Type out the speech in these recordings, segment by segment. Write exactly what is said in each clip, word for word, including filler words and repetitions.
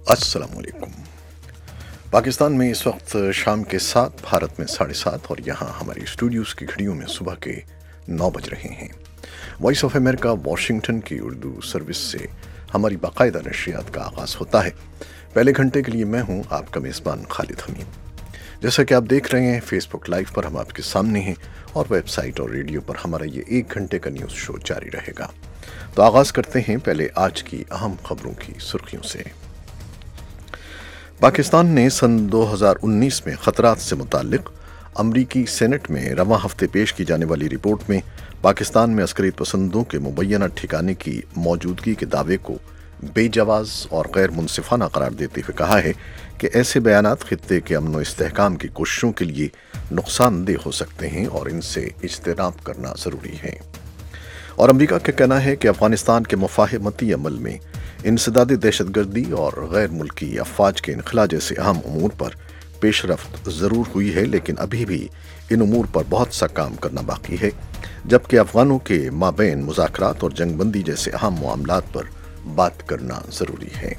अस्सलाम वालेकुम। पाकिस्तान में इस वक्त शाम के सात, भारत में साढ़े सात और यहाँ हमारी स्टूडियोज़ की घड़ियों में सुबह के नौ बज रहे हैं। वॉइस ऑफ अमेरिका वाशिंगटन की उर्दू सर्विस से हमारी बाकायदा नशरियात का आगाज़ होता है। पहले घंटे के लिए मैं हूँ आपका मेज़बान खालिद हमीद। जैसा कि आप देख रहे हैं फेसबुक लाइव पर हम आपके सामने हैं और वेबसाइट और रेडियो पर हमारा ये एक घंटे का न्यूज़ शो जारी रहेगा। तो आगाज़ करते हैं पहले आज की अहम खबरों की सुर्खियों से। पाकिस्तान ने सन दो हज़ार उन्नीस में खतरात से मुताल्लिक अमरीकी सेनेट में रवां हफ्ते पेश की जाने वाली रिपोर्ट में पाकिस्तान में अस्करियत पसंदों के मुबैना ठिकाने की मौजूदगी के दावे को बेजवाज़ और गैर मुनसिफाना करार देते हुए कहा है कि ऐसे बयानात खित्ते के अमन व इस्तेहकाम की कोशिशों के लिए नुकसानदेह हो सकते हैं और इनसे इज्तनाब करना ज़रूरी है। और अमरीका का कहना है कि अफगानिस्तान के मुफाहमती अमल में इंसदादी दहशतगर्दी और गैर मुल्की अफवाज के इनखला जैसे अहम उमूर पर पेशरफ्त ज़रूर हुई है, लेकिन अभी भी इन उमूर पर बहुत सा काम करना बाकी है, जबकि अफगानों के माबैन मुज़ाकरात और जंगबंदी जैसे अहम मामलात पर बात करना ज़रूरी है।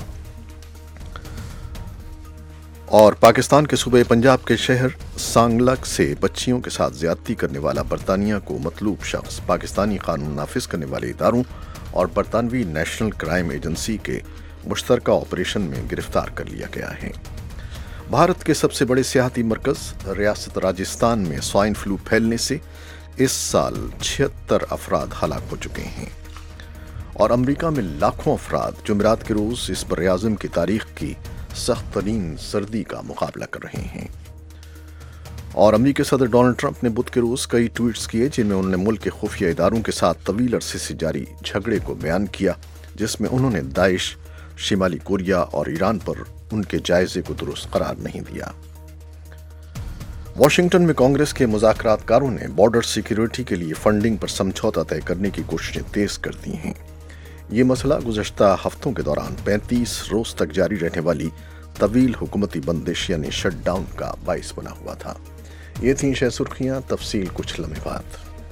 और पाकिस्तान के सूबे पंजाब के शहर सांगलक से बच्चियों के साथ ज्यादती करने वाला बरतानिया को मतलूब शख्स पाकिस्तानी कानून नाफिज करने वाले इदारों और बरतानवी नेशनल क्राइम एजेंसी के मुश्तरका ऑपरेशन में गिरफ्तार कर लिया गया है। भारत के सबसे बड़े सियाहती मरकज रियासत राजस्थान में स्वाइन फ्लू फैलने से इस साल छिहत्तर अफराद हलाक हो चुके हैं और अमरीका में लाखों अफराद जुमेरात के रोज इस बरआज़म की तारीख की सख्त तरीन सर्दी का मुकाबला कर रहे हैं। और अमरीकी सदर डोनाल्ड ट्रंप ने बुध के रोज कई ट्वीट्स किए जिनमें उन्होंने मुल्क के खुफिया इदारों के साथ तवील अरसे से जारी झगड़े को बयान किया, जिसमें उन्होंने दाइश, शिमाली कोरिया और ईरान पर उनके जायजे को दुरुस्त करार नहीं दिया। वाशिंगटन में कांग्रेस के मुज़ाकरातकारों ने बॉर्डर सिक्योरिटी के लिए फंडिंग पर समझौता तय करने की कोशिशें तेज कर दी हैं। ये मसला गुज़श्ता हफ्तों के दौरान पैंतीस रोज तक जारी रहने वाली तवील हुकूमती बंदिश यानी शटडाउन का बाइस बना हुआ था। ये थी शह सुर्खियां, तफसील कुछ लम्हे बाद।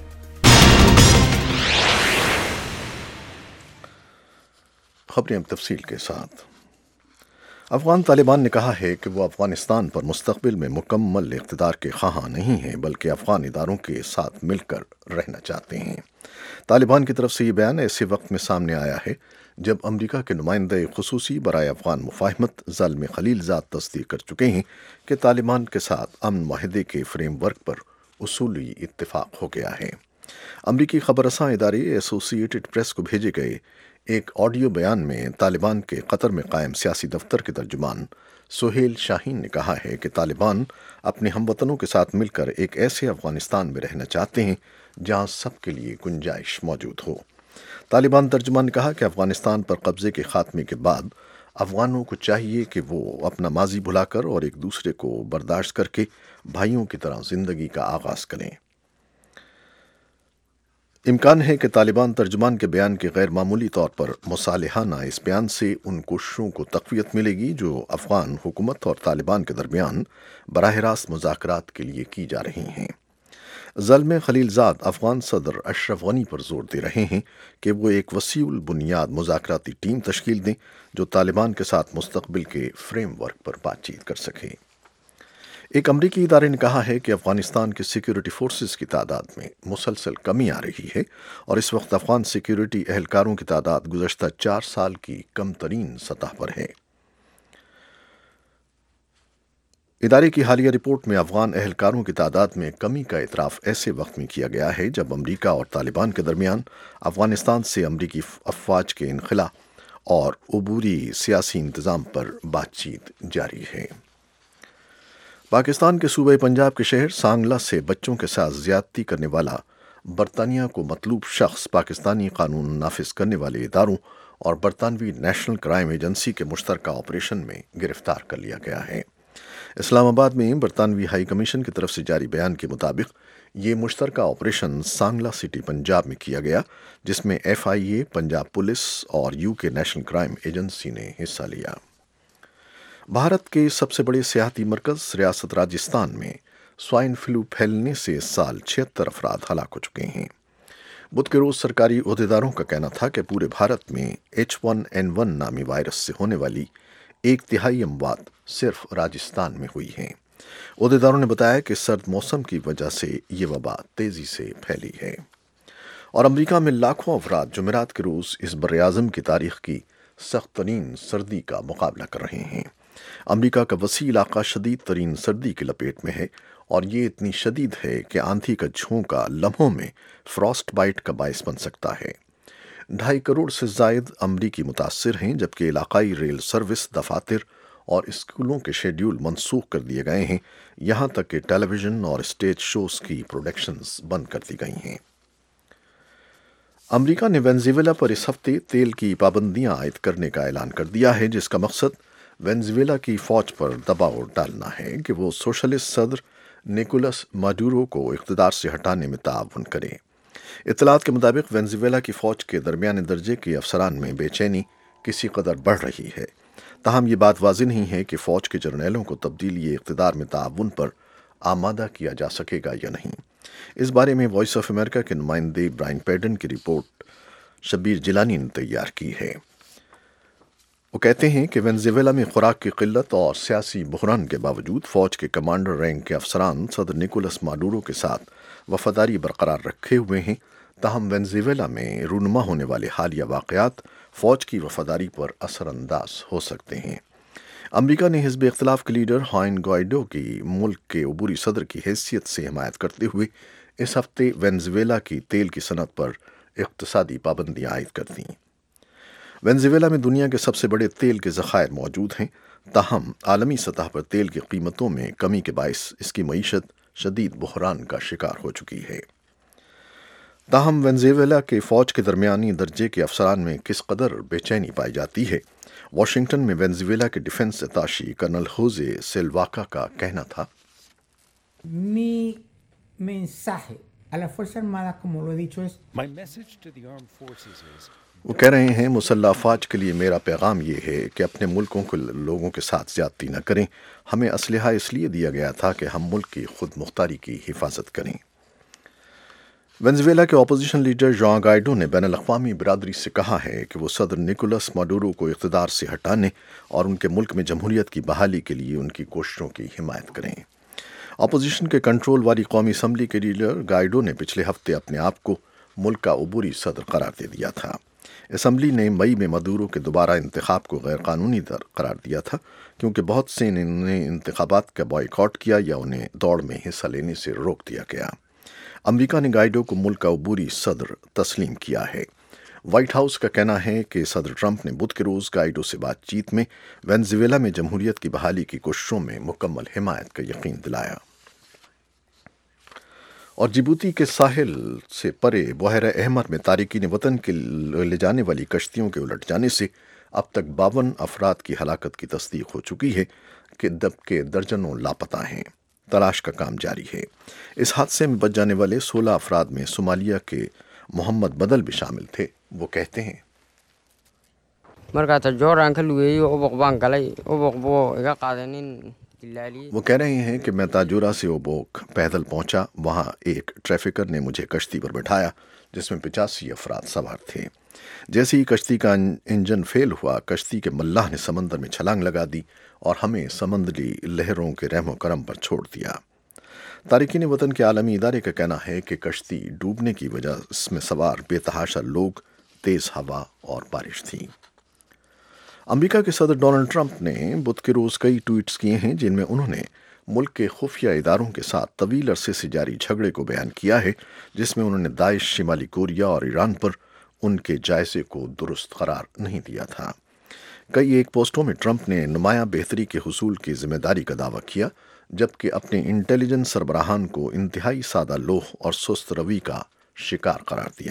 खबरें अब तफसील के साथ। अफगान तालिबान ने कहा है कि वो अफगानिस्तान पर मुस्तकबिल में मुकम्मल इक़्तिदार के ख़्वाहां नहीं हैं, बल्कि अफगान इदारों के साथ मिलकर रहना चाहते हैं। तालिबान की तरफ से ये बयान ऐसे वक्त में सामने आया है जब अमरीका के नुमाइंदे खुसूसी बराए अफगान मुफाहमत ज़ल्म खलीलज़ाद तस्दीक कर चुके हैं कि तालिबान के साथ अमन माहिदे के फ्रेमवर्क पर उसूली इत्तिफाक हो गया है। अमरीकी खबर रसां इदारे एसोसिएटेड प्रेस को भेजे गए एक ऑडियो बयान में तालिबान के कतर में कायम सियासी दफ्तर के तर्जुमान सुहेल शाहीन ने कहा है कि तालिबान अपने हमवतनों के साथ मिलकर एक ऐसे अफगानिस्तान में रहना चाहते हैं जहां सबके लिए गुंजाइश मौजूद हो। तालिबान तर्जुमान ने कहा कि अफगानिस्तान पर कब्जे के खात्मे के बाद अफगानों को चाहिए कि वो अपना माजी भुलाकर और एक दूसरे को बर्दाश्त करके भाइयों की तरह जिंदगी का आगाज करें। इम्कान है कि तालिबान तर्जुमान के बयान के गैर मामूली तौर पर मुसालिहाना इस बयान से उन कोशिशों को तक़वियत मिलेगी जो अफगान हुकूमत और तालिबान के दरमियान बराह रास्त मुज़ाकरात के लिए की जा रही हैं। ज़ल्म खलीलज़ाद अफगान सदर अशरफ गनी पर जोर दे रहे हैं कि वो एक वसीउल बुनियाद मुज़ाकराती टीम तश्कील दें जो तालिबान के साथ मुस्तकबिल के फ्रेमवर्क पर बातचीत कर सके। एक अमरीकी इदारे ने कहा है कि अफगानिस्तान की सिक्योरिटी फोर्सेस की तादाद में मुसलसल कमी आ रही है और इस वक्त अफगान सिक्योरिटी एहलकारों की तादाद गुज़श्ता चार साल की कम तरीन सतह पर है। इदारे की हालिया रिपोर्ट में अफगान एहलकारों की तादाद में कमी का इतराफ़ ऐसे वक्त में किया गया है जब अमरीका और तालिबान के दरमियान अफगानिस्तान से अमरीकी अफवाज के इनखला और अबूरी सियासी इंतज़ाम पर बातचीत जारी है। पाकिस्तान के सूबे पंजाब के शहर सांगला से बच्चों के साथ ज्यादती करने वाला बरतानिया को मतलूब शख्स पाकिस्तानी कानून नाफिज करने वाले इदारों और बरतानवी नेशनल क्राइम एजेंसी के मुश्तरका ऑपरेशन में गिरफ्तार कर लिया गया है। इस्लामाबाद में बरतानवी हाई कमीशन की तरफ से जारी बयान के मुताबिक ये मुश्तरका ऑपरेशन सांगला सिटी पंजाब में किया गया, जिसमें F I A, Punjab police और U K national crime agency ने हिस्सा लिया। भारत के सबसे बड़े सियाहती मरकज रियासत राजस्थान में स्वाइन फ्लू फैलने से इस साल छिहत्तर अफराद हलाक हो चुके हैं। बुध के रोज सरकारी ओहदेदारों का कहना था कि पूरे भारत में एच वन एन वन नामी वायरस से होने वाली ایک تہائی اموات صرف راجستھان میں ہوئی ہیں۔ عہدیداروں نے بتایا کہ سرد موسم کی وجہ سے یہ وبا تیزی سے پھیلی ہے۔ اور امریکہ میں لاکھوں افراد جمعرات کے روز اس براعظم کی تاریخ کی سخت ترین سردی کا مقابلہ کر رہے ہیں۔ امریکہ کا وسیع علاقہ شدید ترین سردی کی لپیٹ میں ہے، اور یہ اتنی شدید ہے کہ آندھی کا جھونکا لمحوں میں فراسٹ بائٹ کا باعث بن سکتا ہے۔ ڈھائی کروڑ سے زائد امریکی متاثر ہیں، جبکہ علاقائی ریل سروس، دفاتر اور اسکولوں کے شیڈول منسوخ کر دیے گئے ہیں، یہاں تک کہ ٹیلی ویژن اور اسٹیج شوز کی پروڈکشنز بند کر دی گئی ہیں۔ امریکہ نے وینزویلا پر اس ہفتے تیل کی پابندیاں عائد کرنے کا اعلان کر دیا ہے، جس کا مقصد وینزویلا کی فوج پر دباؤ ڈالنا ہے کہ وہ سوشلسٹ صدر نیکولس مادورو کو اقتدار سے ہٹانے میں تعاون کرے۔ اطلاعات کے مطابق وینزویلا کی فوج کے درمیانے درجے کے افسران میں بے چینی کسی قدر بڑھ رہی ہے، تاہم یہ بات واضح نہیں ہے کہ فوج کے جرنیلوں کو تبدیلی اقتدار میں تعاون پر آمادہ کیا جا سکے گا یا نہیں۔ اس بارے میں وائس آف امریکہ کے نمائندے برائن پیڈن کی رپورٹ شبیر جیلانی نے تیار کی ہے۔ وہ کہتے ہیں کہ وینزویلا میں خوراک کی قلت اور سیاسی بحران کے باوجود فوج کے کمانڈر رینک کے افسران صدر نیکولس مادورو کے ساتھ وفاداری برقرار رکھے ہوئے ہیں، تاہم وینزویلا میں رونما ہونے والے حالیہ واقعات فوج کی وفاداری پر اثر انداز ہو سکتے ہیں۔ امریکہ نے حزب اختلاف کے لیڈر خوان گوائیڈو کی ملک کے عبوری صدر کی حیثیت سے حمایت کرتے ہوئے اس ہفتے وینزویلا کی تیل کی صنعت پر اقتصادی پابندیاں عائد کر دیں۔ وینزویلا میں دنیا کے سب سے بڑے تیل کے ذخائر موجود ہیں، تاہم عالمی سطح پر تیل کی قیمتوں میں کمی کے باعث اس کی معیشت شدید بحران کا شکار ہو چکی ہے۔ تاہم وینزویلا کے فوج کے درمیانی درجے کے افسران میں کس قدر بے چینی پائی جاتی ہے، واشنگٹن میں وینزویلا کے ڈیفنس اتاشی کرنل ہوزے سیلواکا کا کہنا تھا۔ Mi mensaje a la Fuerza Armada, como lo he dicho, es My message to the armed forces is وہ کہہ رہے ہیں مسلح افواج کے لیے میرا پیغام یہ ہے کہ اپنے ملکوں کے لوگوں کے ساتھ زیادتی نہ کریں۔ ہمیں اسلحہ اس لیے دیا گیا تھا کہ ہم ملک کی خود مختاری کی حفاظت کریں۔ وینزویلا کے اپوزیشن لیڈر ژواں گائیڈو نے بین الاقوامی برادری سے کہا ہے کہ وہ صدر نیکولس مادورو کو اقتدار سے ہٹانے اور ان کے ملک میں جمہوریت کی بحالی کے لیے ان کی کوششوں کی حمایت کریں۔ اپوزیشن کے کنٹرول والی قومی اسمبلی کے لیڈر گائیڈو نے پچھلے ہفتے اپنے آپ کو ملک کا عبوری صدر قرار دے دیا تھا۔ اسمبلی نے مئی میں مادورو کے دوبارہ انتخاب کو غیر قانونی قرار دیا تھا، کیونکہ بہت سے نے انتخابات کا بائیکاٹ کیا یا انہیں دوڑ میں حصہ لینے سے روک دیا گیا۔ امریکہ نے گائیڈو کو ملک کا عبوری صدر تسلیم کیا ہے۔ وائٹ ہاؤس کا کہنا ہے کہ صدر ٹرمپ نے بدھ کے روز گائیڈو سے بات چیت میں وینزویلا میں جمہوریت کی بحالی کی کوششوں میں مکمل حمایت کا یقین دلایا۔ اور جبوتی کے ساحل سے پرے بحیرہ احمر میں تارکین وطن کے لے جانے والی کشتیوں کے الٹ جانے سے اب تک باون افراد کی ہلاکت کی تصدیق ہو چکی ہے کہ جبکہ درجنوں لاپتہ ہیں۔ تلاش کا کام جاری ہے۔ اس حادثے میں بچ جانے والے سولہ افراد میں صومالیہ کے محمد بدل بھی شامل تھے۔ وہ کہتے ہیں، وہ کہہ رہے ہیں کہ میں تاجورا سے اوبوک پیدل پہنچا، وہاں ایک ٹریفکر نے مجھے کشتی پر بٹھایا جس میں پچاسی افراد سوار تھے۔ جیسے ہی کشتی کا انجن فیل ہوا، کشتی کے ملاح نے سمندر میں چھلانگ لگا دی اور ہمیں سمندری لہروں کے رحم و کرم پر چھوڑ دیا۔ تارکین وطن کے عالمی ادارے کا کہنا ہے کہ کشتی ڈوبنے کی وجہ اس میں سوار بے تحاشا لوگ، تیز ہوا اور بارش تھی۔ امریکہ کے صدر ڈونلڈ ٹرمپ نے بدھ کے روز کئی ٹویٹس کیے ہیں جن میں انہوں نے ملک کے خفیہ اداروں کے ساتھ طویل عرصے سے جاری جھگڑے کو بیان کیا ہے، جس میں انہوں نے داعش، شمالی کوریا اور ایران پر ان کے جائزے کو درست قرار نہیں دیا تھا۔ کئی ایک پوسٹوں میں ٹرمپ نے نمایاں بہتری کے حصول کی ذمہ داری کا دعویٰ کیا، جبکہ اپنے انٹیلیجنس سربراہان کو انتہائی سادہ لوح اور سست روی کا شکار قرار دیا۔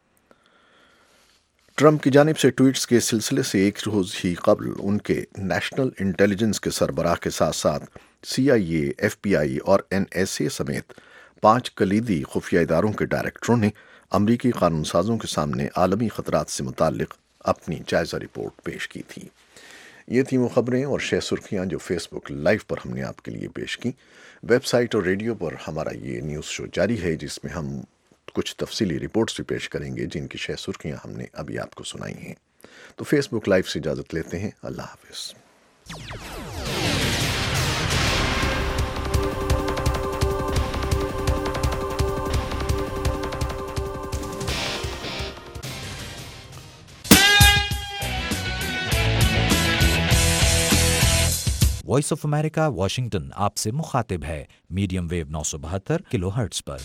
ٹرمپ کی جانب سے ٹویٹس کے سلسلے سے ایک روز ہی قبل ان کے نیشنل انٹیلیجنس کے سربراہ کے ساتھ ساتھ سی آئی اے، ایف بی آئی اور این ایس اے سمیت پانچ کلیدی خفیہ اداروں کے ڈائریکٹروں نے امریکی قانون سازوں کے سامنے عالمی خطرات سے متعلق اپنی جائزہ رپورٹ پیش کی تھی۔ یہ تھیں وہ خبریں اور شہ سرخیاں جو فیس بک لائیو پر ہم نے آپ کے لیے پیش کی۔ ویب سائٹ اور ریڈیو پر ہمارا یہ نیوز شو جاری ہے، جس میں ہم کچھ تفصیلی رپورٹس بھی پیش کریں گے جن کی شہ سرخیاں ہم نے ابھی آپ کو سنائی ہیں۔ تو فیس بک لائیو سے اجازت لیتے ہیں۔ اللہ حافظ۔ वॉइस ऑफ अमेरिका वाशिंगटन आपसे मुखातिब है मीडियम वेव नौ सौ बहत्तर किलो हर्ट्ज पर।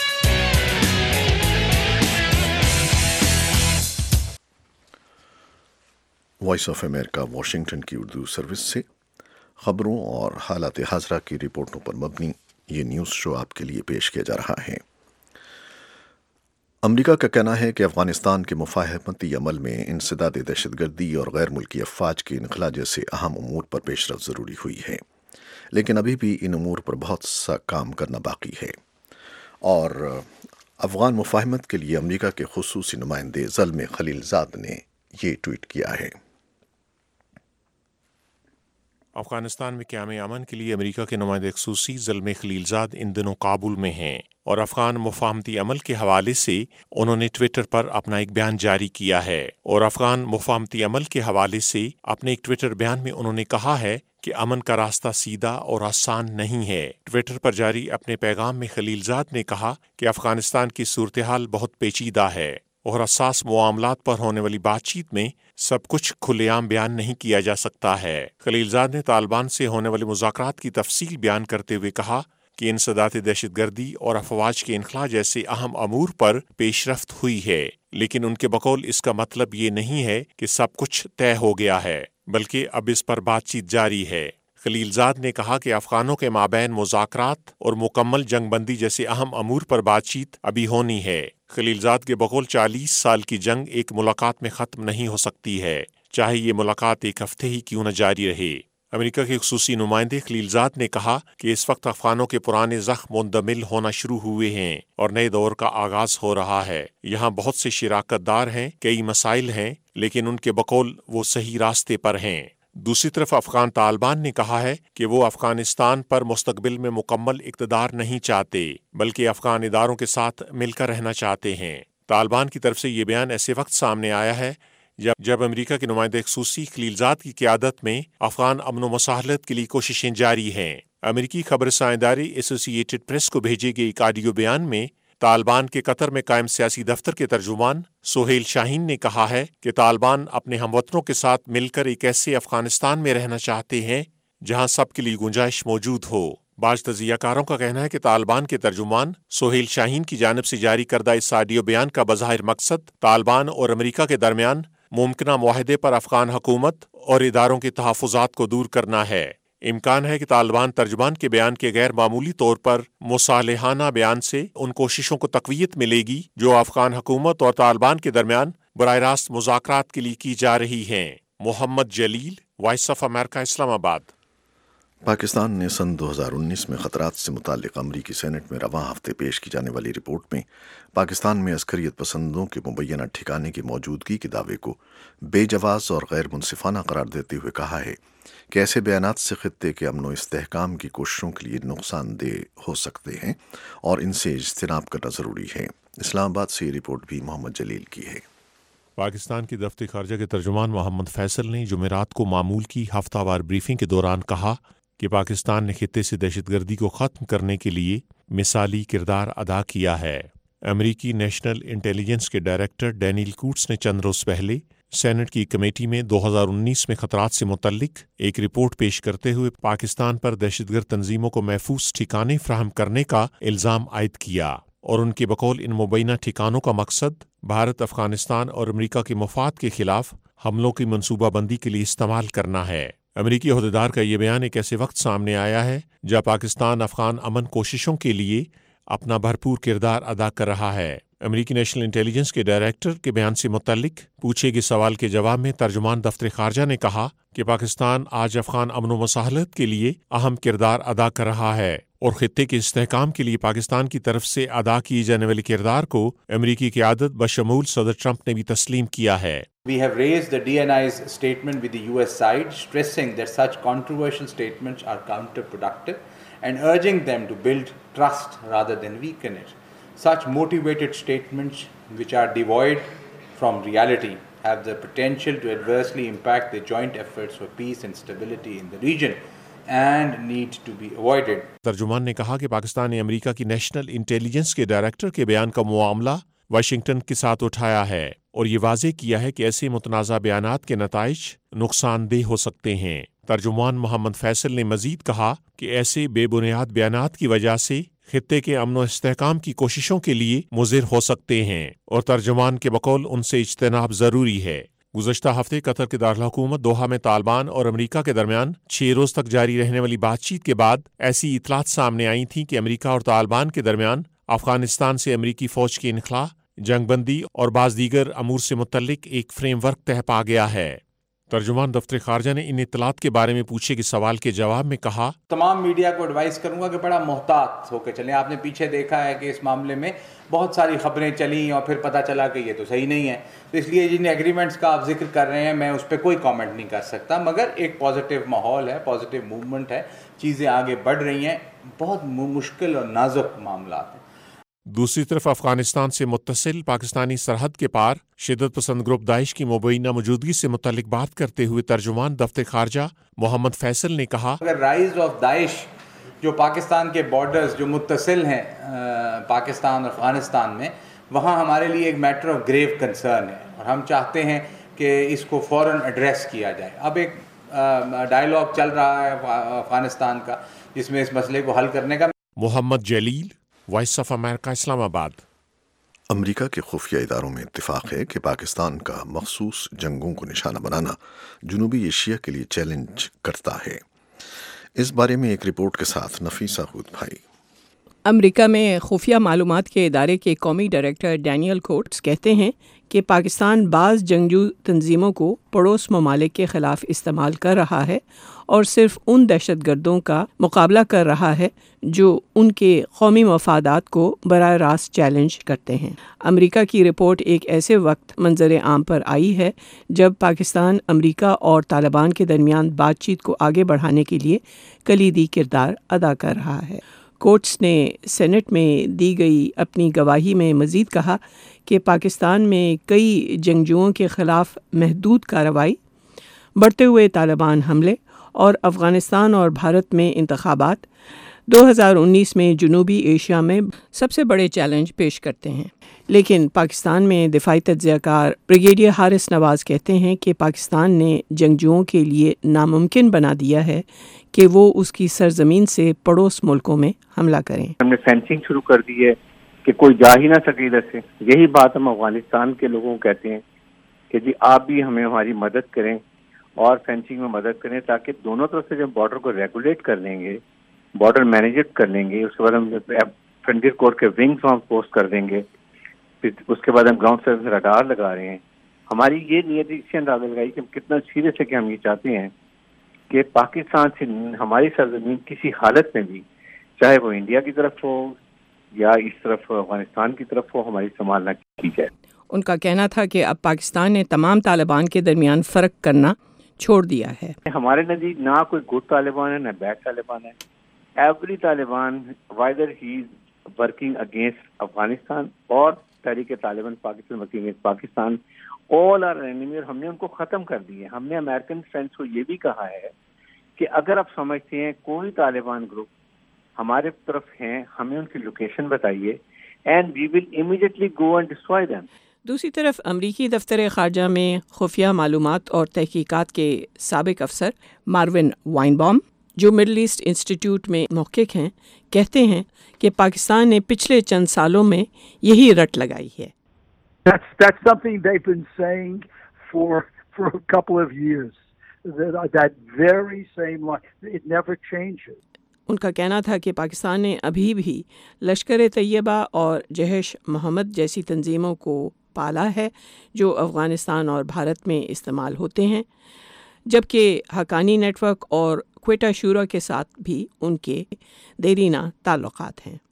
वॉइस ऑफ अमेरिका वाशिंगटन की उर्दू सर्विस से खबरों और हालात हाजरा की रिपोर्टों पर मबनी ये न्यूज़ शो आपके लिए पेश किया जा रहा है। अमरीका का कहना है कि अफ़गानिस्तान के मुफाहमती अमल में इंसदाद दहशतगर्दी और गैर मुल्की अफवाज के इनखला जैसे अहम उमूर पर पेशरफ ज़रूरी हुई है, लेकिन अभी भी इन उमूर पर बहुत सा काम करना बाकी है। और अफ़गान मुफाहमत के लिए अमरीका के खुसूसी नुमाइंदे ज़ल्म खलीलज़ाद ने ये ट्वीट किया है। अफगानिस्तान में क़याम अमन के लिए अमेरिका के नुमाइंदे ख़ुसूसी ज़ल्म खलीलज़ाद इन दिनों काबुल में हैं और अफ़गान मुफाहमती अमल के हवाले से उन्होंने ट्विटर पर अपना एक बयान जारी किया है। और अफ़गान मुफाहमती अमल के हवाले से अपने एक ट्विटर बयान में उन्होंने कहा है कि अमन का रास्ता सीधा और आसान नहीं है। ट्विटर पर जारी अपने पैगाम में खलीलज़ाद ने कहा कि अफ़गानिस्तान की सूरत हाल बहुत पेचीदा है और हसास मामलात पर होने वाली बातचीत में सब कुछ खुलेआम बयान नहीं किया जा सकता है। खलीलज़ाद ने तालिबान से होने वाले मुज़ाकरात की तफसील बयान करते हुए कहा कि इंसदाद दहशतगर्दी और अफवाज के इनखला जैसे अहम अमूर पर पेशरफ्त हुई है, लेकिन उनके बकौल इसका मतलब ये नहीं है कि सब कुछ तय हो गया है, बल्कि अब इस पर बातचीत जारी है। खलीलज़ाद ने कहा कि अफ़गानों के माबैन मुज़ाकरात और मुकम्मल जंगबंदी जैसे अहम अमूर पर बातचीत अभी होनी है। खलीलज़ाद के बकौल चालीस साल की जंग एक मुलाकात में ख़त्म नहीं हो सकती है, चाहे ये मुलाकात एक हफ्ते ही क्यों न जारी रहे। अमेरिका के ख़ुसूसी नुमाइंदे खलीलज़ाद ने कहा कि इस वक्त अफ़गानों के पुराने ज़ख्म मुंदमिल होना शुरू हुए हैं और नए दौर का आगाज़ हो रहा है। यहाँ बहुत से शिराकतदार हैं, कई मसाइल हैं, लेकिन उनके बकौल वो सही रास्ते पर हैं। दूसरी तरफ अफ़गान तालिबान ने कहा है कि वो अफ़गानिस्तान पर मुस्तकबिल में मुकम्मल इक़्तिदार नहीं चाहते, बल्कि अफ़गान इदारों के साथ मिलकर रहना चाहते हैं। तालिबान की तरफ से ये बयान ऐसे वक्त सामने आया है जब जब अमेरिका के नुमाइंदे ख़ुसूसी खलीलज़ाद की क़यादत में अफ़गान अमन व मसाहलत के लिए कोशिशें जारी हैं। अमेरिकी खबरसां इदारे एसोसिएटेड प्रेस को भेजे गए एक ऑडियो बयान में तालिबान के कतर में कायम सियासी दफ्तर के तर्जुमान सोहेल शाहीन ने कहा है कि तालिबान अपने हमवतनों के साथ मिलकर एक ऐसे अफ़गानिस्तान में रहना चाहते हैं जहां सबके लिए गुंजाइश मौजूद हो। बाज़ तज़ियाकारों का कहना है कि तालिबान के तर्जुमान सोहेल शाहीन की जानिब से जारी करदा इस ऑडियो बयान का बज़ाहिर मकसद तालिबान और अमेरिका के दरमियान मुमकिना मुआहदे पर अफ़गान हुकूमत और इदारों के तहफ़्फ़ुज़ात को दूर करना है। इम्कान है कि तालिबान तर्जुमान के बयान के गैर मामूली तौर पर मुसालिहाना बयान से उन कोशिशों को तक़वियत मिलेगी जो अफ़गान हुकूमत और तालिबान के दरमियान बराह रास्त मुज़ाकरात के लिए की जा रही हैं। Mohammad Jalil, voice of America, Islamabad. Pakistan ने सन दो हज़ार उन्नीस में ख़तरात से मुताल्लिक़ अमरीकी सेनेट में रवां हफ्ते पेश की जाने वाली रिपोर्ट में पाकिस्तान में अस्करियत पसंदों के मुबैना ठिकाने की मौजूदगी के दावे को बेजवाज़ और गैर मुनसिफ़ाना करार देते हुए कहा है कि ऐसे बयानात से ख़ित्ते के अमन व इस्तेहकाम की कोशिशों के लिए नुकसानदेह हो सकते हैं और इनसे इज्तिनाब करना ज़रूरी है। इस्लामाबाद से ये रिपोर्ट भी मोहम्मद जलील की है। पाकिस्तान की दफ्तर खारजा के तर्जुमान मोहम्मद फैसल ने जुमेरात को मामूल की हफ्तावार ब्रीफिंग के दौरान कहा कि पाकिस्तान ने खित्ते से दहशतगर्दी को ख़त्म करने के लिए मिसाली किरदार अदा किया है। अमेरिकी नेशनल इंटेलिजेंस के डायरेक्टर डैनियल कूट्स ने चंद रोज़ पहले सेनेट की कमेटी में दो हज़ार उन्नीस में ख़तरात से मुतल्लिक एक रिपोर्ट पेश करते हुए पाकिस्तान पर दहशतगर्द तंजीमों को महफूज ठिकाने फ्राहम करने का इल्ज़ाम आयद किया और उनके बकौल इन मुबैना ठिकानों का मकसद भारत, अफ़गानिस्तान और अमेरिका के मफाद के खिलाफ हमलों की मनसूबाबंदी के लिए इस्तेमाल करना है। अमेरिकी अहदेदार का ये बयान एक ऐसे वक्त सामने आया है जब पाकिस्तान अफ़गान अमन कोशिशों के लिए अपना भरपूर किरदार अदा कर रहा है। अमेरिकी नेशनल इंटेलिजेंस के डायरेक्टर के बयान से मुतल्लिक पूछे गए सवाल के जवाब में तर्जुमान दफ्तर खारजा ने कहा कि पाकिस्तान आज अफ़गान अमन व मसाहलत के लिए अहम किरदार अदा कर रहा है और खित्ते के इस्तेहकाम के लिए पाकिस्तान की तरफ से अदा किए जाने वाले किरदार को अमेरिकी क़यादत बशमूल सदर ट्रंप ने भी तस्लीम किया है। We have raised the D N I's statement with the U S side, stressing that such controversial statements are counterproductive and urging them to build trust rather than weaken it. Such motivated statements, which are devoid from reality, have the potential to adversely impact the joint efforts for peace and stability in the region and need to be avoided. ترجمان نے کہا کہ پاکستان نے امریکہ کی national intelligence کے director کے بیان کا معاملہ واشنگٹن کے ساتھ اٹھایا ہے اور یہ واضح کیا ہے کہ ایسے متنازع بیانات کے نتائج نقصان دہ ہو سکتے ہیں۔ ترجمان محمد فیصل نے مزید کہا کہ ایسے بے بنیاد بیانات کی وجہ سے خطے کے امن و استحکام کی کوششوں کے لیے مضر ہو سکتے ہیں اور ترجمان کے بقول ان سے اجتناب ضروری ہے۔ گزشتہ ہفتے قطر کے دارالحکومت دوحہ میں طالبان اور امریکہ کے درمیان چھ روز تک جاری رہنے والی بات چیت کے بعد ایسی اطلاعات سامنے آئی تھیں کہ امریکہ اور طالبان کے درمیان افغانستان سے امریکی فوج کے انخلاء، جنگ بندی اور بعض دیگر امور سے متعلق ایک فریم ورک طے پا گیا ہے۔ ترجمان دفتر خارجہ نے ان اطلاعات کے بارے میں پوچھے گئے سوال کے جواب میں کہا، تمام میڈیا کو ایڈوائز کروں گا کہ بڑا محتاط ہو کے چلیں۔ آپ نے پیچھے دیکھا ہے کہ اس معاملے میں بہت ساری خبریں چلیں اور پھر پتہ چلا کہ یہ تو صحیح نہیں ہے، تو اس لیے جن ایگریمنٹس کا آپ ذکر کر رہے ہیں میں اس پہ کوئی کامنٹ نہیں کر سکتا، مگر ایک پازیٹیو ماحول ہے، پازیٹیو موومنٹ ہے، چیزیں آگے بڑھ رہی ہیں۔ بہت مشکل اور نازک معاملات ہیں۔ دوسری طرف افغانستان سے متصل پاکستانی سرحد کے پار شدت پسند گروپ داعش کی مبینہ موجودگی سے متعلق بات کرتے ہوئے ترجمان دفتر خارجہ محمد فیصل نے کہا، اگر رائز آف داعش جو پاکستان کے بارڈرز جو متصل ہیں پاکستان اور افغانستان میں، وہاں ہمارے لیے ایک میٹر آف گریو کنسرن ہے اور ہم چاہتے ہیں کہ اس کو فوراً ایڈریس کیا جائے۔ اب ایک ڈائیلاگ چل رہا ہے افغانستان کا جس میں اس مسئلے کو حل کرنے کا۔ محمد جلیل، وائس آف امریکہ، اسلام آباد۔ امریکہ کے خفیہ اداروں میں اتفاق ہے کہ پاکستان کا مخصوص جنگوں کو نشانہ بنانا جنوبی ایشیا کے لیے چیلنج کرتا ہے۔ اس بارے میں ایک رپورٹ کے ساتھ نفیسہ ہود بھائی۔ امریکہ میں خفیہ معلومات کے ادارے کے قومی ڈائریکٹر ڈینیل کوٹس کہتے ہیں کہ پاکستان بعض جنگجو تنظیموں کو پڑوس ممالک کے خلاف استعمال کر رہا ہے اور صرف ان دہشت گردوں کا مقابلہ کر رہا ہے جو ان کے قومی مفادات کو براہ راست چیلنج کرتے ہیں۔ امریکہ کی رپورٹ ایک ایسے وقت منظر عام پر آئی ہے جب پاکستان امریکہ اور طالبان کے درمیان بات چیت کو آگے بڑھانے کے لیے کلیدی کردار ادا کر رہا ہے۔ کوٹس نے سینٹ میں دی گئی اپنی گواہی میں مزید کہا کہ پاکستان میں کئی جنگجوؤں کے خلاف محدود کارروائی، بڑھتے ہوئے طالبان حملے اور افغانستان اور بھارت میں انتخابات دو ہزار انیس میں جنوبی ایشیا میں سب سے بڑے چیلنج پیش کرتے ہیں۔ لیکن پاکستان میں دفاعی تجزیہ کار بریگیڈیئر حارث نواز کہتے ہیں کہ پاکستان نے جنگجوؤں کے لیے ناممکن بنا دیا ہے کہ وہ اس کی سرزمین سے پڑوس ملکوں میں حملہ کریں۔ ہم نے فینسنگ شروع کر دی ہے کہ کوئی جا ہی نہ سکے ادھر سے۔ یہی بات ہم افغانستان کے لوگوں کو کہتے ہیں کہ جی آپ بھی ہمیں ہماری مدد کریں اور فینسنگ میں مدد کریں، تاکہ دونوں طرف سے جب بارڈر کو ریگولیٹ کر لیں گے، بارڈر مینیجر کر لیں گے، اس کے بعد ہم فرنٹیئر کورٹ کے ونگز وہاں پوسٹ کر دیں گے، پھر اس کے بعد ہم گراؤنڈ سروس رڈار لگا رہے ہیں۔ ہماری یہ نیت اس سے اندازہ لگائی کہ ہم کتنا سیریس ہے کہ ہم یہ چاہتے ہیں کہ پاکستان سے ہماری سرزمین کسی حالت میں بھی، چاہے وہ انڈیا کی طرف ہو یا اس طرف افغانستان کی طرف ہو، ہماری سنبھال نہ کی جائے۔ ان کا کہنا تھا کہ اب پاکستان نے تمام طالبان کے درمیان فرق کرنا چھوڑ دیا ہے۔ ہمارے نزدیک نہ کوئی گڈ طالبان ہے نہ بیڈ طالبان ہے۔ Every Taliban whether he is working against Afghanistan اور Tehreek Taliban Pakistan working against Pakistan, all are enemy, اور ہم نے ان کو ختم کر دیے۔ ہم نے امریکن فرینڈس کو یہ بھی کہا ہے کہ اگر آپ سمجھتے ہیں کوئی طالبان گروپ ہمارے طرف ہیں، ہمیں ان کی لوکیشن بتائیے and we will immediately go and destroy them. دوسری طرف امریکی دفتر خارجہ میں خفیہ معلومات اور تحقیقات کے سابق افسر ماروین وائن بام، جو مڈل ایسٹ انسٹیٹیوٹ میں محقق ہیں، کہتے ہیں کہ پاکستان نے پچھلے چند سالوں میں یہی رٹ لگائی ہے۔ That's that's something they've been saying for for a couple of years. That, that very same line, it never changes. ان کا کہنا تھا کہ پاکستان نے ابھی بھی لشکر طیبہ اور جیش محمد جیسی تنظیموں کو پالا ہے جو افغانستان اور بھارت میں استعمال ہوتے ہیں، جبکہ حقانی نیٹ ورک اور کوئٹہ شورا کے ساتھ بھی ان کے دیرینہ تعلقات ہیں۔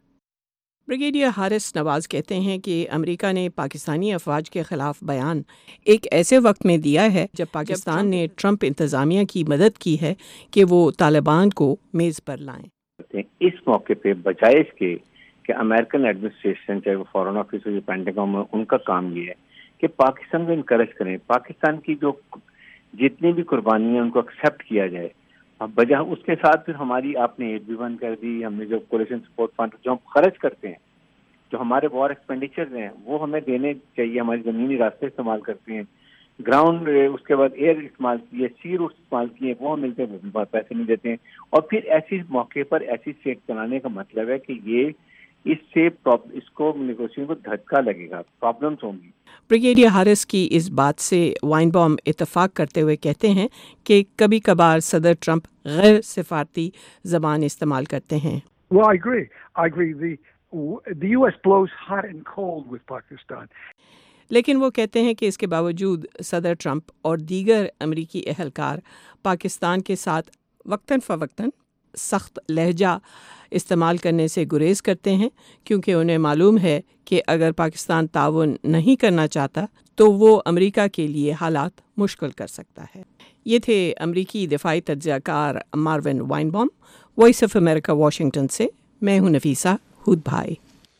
بریگیڈیئر حارث نواز کہتے ہیں کہ امریکہ نے پاکستانی افواج کے خلاف بیان ایک ایسے وقت میں دیا ہے جب پاکستان نے ٹرمپ انتظامیہ کی مدد کی ہے کہ وہ طالبان کو میز پر لائیں۔ اس موقع پہ بجائے اس کے کہ امریکن ایڈمنسٹریشن، چاہے وہ فارن آفس ہو یا پینٹاگون میں، ان کا کام یہ ہے کہ پاکستان کو انکریج کریں، پاکستان کی جو جتنی بھی قربانی ہیں ان کو ایکسیپٹ کیا جائے. اب بجا اس کے ساتھ پھر ہماری آپ نے ایڈ بھی بند کر دی، ہم نے جو کولیشن سپورٹ فنڈ جو ہم خرچ کرتے ہیں، جو ہمارے وار ایکسپینڈیچر ہیں وہ ہمیں دینے چاہیے، ہماری زمینی راستے استعمال کرتے ہیں، گراؤنڈ اس کے بعد ایئر استعمال کیے، سی روٹ استعمال کیے، وہ ملتے ہیں پیسے نہیں دیتے ہیں. اور پھر ایسی موقع پر ایسی اسٹیٹ چلانے کا مطلب ہے کہ یہ اس سے اس کو نیگوشیشن کو دھچکا لگے گا، پرابلمس ہوں گی. بریگیڈیئر ہارس کی اس بات سے وائن بام اتفاق کرتے ہوئے کہتے ہیں کہ کبھی کبھار صدر ٹرمپ غیر سفارتی زبان استعمال کرتے ہیں. Well, I agree. I agree. The the U S blows hot and cold with Pakistan. لیکن وہ کہتے ہیں کہ اس کے باوجود صدر ٹرمپ اور دیگر امریکی اہلکار پاکستان کے ساتھ وقتاً فوقتاً سخت لہجہ استعمال کرنے سے گریز کرتے ہیں، کیونکہ انہیں معلوم ہے کہ اگر پاکستان تعاون نہیں کرنا چاہتا تو وہ امریکہ کے لیے حالات مشکل کر سکتا ہے. یہ تھے امریکی دفاعی تجزیہ کار Marvin Weinbaum. Voice of America Washington سے میں ہوں نفیسہ ہود بھائی.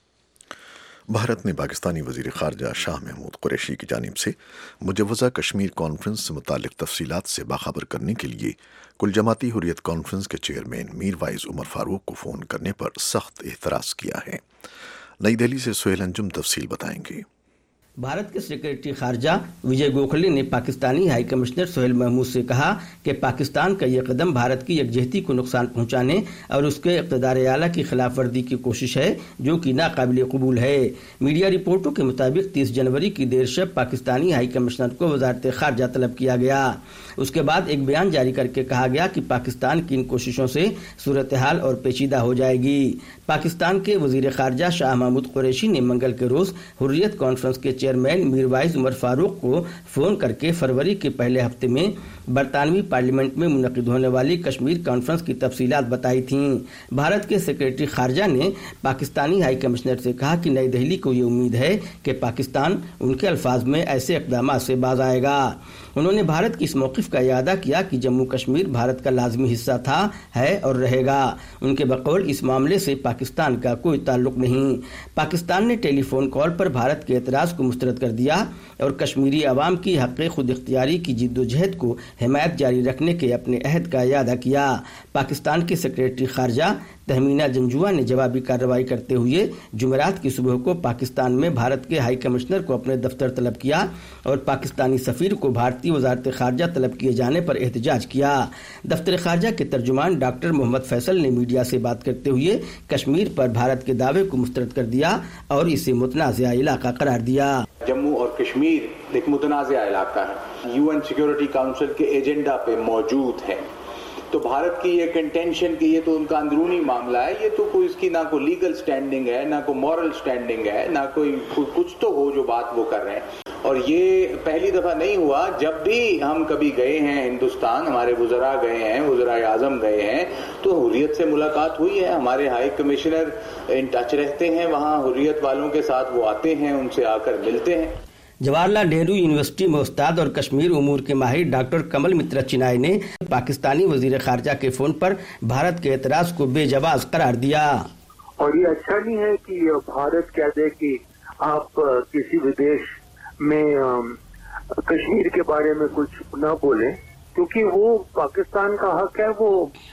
بھارت نے پاکستانی وزیر خارجہ شاہ محمود قریشی کی جانب سے مجوزہ کشمیر کانفرنس سے متعلق تفصیلات سے باخبر کرنے کے لیے کل جماعتی حریت کانفرنس کے چیئرمین میر وائز عمر فاروق کو فون کرنے پر سخت اعتراض کیا ہے. نئی دہلی سے سہیل انجم تفصیل بتائیں گے. بھارت کے سیکرٹری خارجہ وجے گوکھلے نے پاکستانی ہائی کمشنر سہیل محمود سے کہا کہ پاکستان کا یہ قدم بھارت کی یکجہتی کو نقصان پہنچانے اور اس کے اقتدار اعلیٰ کی خلاف ورزی کی کوشش ہے جو کہ ناقابل قبول ہے. میڈیا رپورٹوں کے مطابق تیس جنوری کی دیر شب پاکستانی ہائی کمشنر کو وزارت خارجہ طلب کیا گیا. اس کے بعد ایک بیان جاری کر کے کہا گیا کہ پاکستان کی ان کوششوں سے صورتحال اور پیچیدہ ہو جائے گی. پاکستان کے وزیر خارجہ شاہ محمود قریشی نے منگل کے روز حریت کانفرنس کے چیئرمین میر وائز عمر فاروق کو فون کر کے فروری کے پہلے ہفتے میں برطانوی پارلیمنٹ میں منعقد ہونے والی کشمیر کانفرنس کی تفصیلات بتائی تھیں. بھارت کے سیکرٹری خارجہ نے پاکستانی ہائی کمشنر سے کہا کہ نئی دہلی کو یہ امید ہے کہ پاکستان ان کے الفاظ میں ایسے اقدامات سے باز آئے گا. انہوں نے بھارت کی اس موقف کا اعادہ کیا کہ جموں کشمیر بھارت کا لازمی حصہ تھا، ہے اور رہے گا. ان کے بقول اس معاملے سے پاکستان کا کوئی تعلق نہیں. پاکستان نے ٹیلی فون کال پر بھارت کے اعتراض کو مسترد کر دیا اور کشمیری عوام کی حق خود اختیاری کی جد و جہد کو حمایت جاری رکھنے کے اپنے عہد کا اعادہ کیا. پاکستان کے سیکرٹری خارجہ تہمینہ جنجوعہ نے جوابی کارروائی کرتے ہوئے جمعرات کی صبح کو پاکستان میں بھارت کے ہائی کمشنر کو اپنے دفتر طلب کیا اور پاکستانی سفیر کو بھارتی وزارت خارجہ طلب کیے جانے پر احتجاج کیا. دفتر خارجہ کے ترجمان ڈاکٹر محمد فیصل نے میڈیا سے بات کرتے ہوئے کشمیر پر بھارت کے دعوے کو مسترد کر دیا اور اسے متنازع علاقہ قرار دیا. جموں اور کشمیر ایک متنازع علاقہ ہے، یو این سیکیورٹی کاؤنسل کے ایجنڈا پہ موجود ہے، تو بھارت کی یہ کنٹینشن کی یہ تو ان کا اندرونی معاملہ ہے. یہ تو کوئی اس کی نہ کوئی لیگل سٹینڈنگ ہے، نہ کوئی مورل سٹینڈنگ ہے، نہ کوئی کچھ تو ہو جو بات وہ کر رہے ہیں. اور یہ پہلی دفعہ نہیں ہوا، جب بھی ہم کبھی گئے ہیں ہندوستان، ہمارے وزراء گئے ہیں، وزرائے اعظم گئے ہیں تو حریت سے ملاقات ہوئی ہے. ہمارے ہائی کمشنر ان ٹچ رہتے ہیں وہاں حریت والوں کے ساتھ، وہ آتے ہیں، ان سے آ کر ملتے ہیں. جواہر لال نہرو یونیورسٹی میں استاد اور کشمیر امور کے ماہر ڈاکٹر کمل مترا چنائے نے پاکستانی وزیر خارجہ کے فون پر بھارت کے اعتراض کو بے جواز قرار دیا. اور یہ اچھا نہیں ہے کہ بھارت کہہ دے کہ آپ کسی ودیش میں کشمیر کے بارے میں کچھ نہ بولیں، کیونکہ وہ پاکستان کا حق ہے، وہ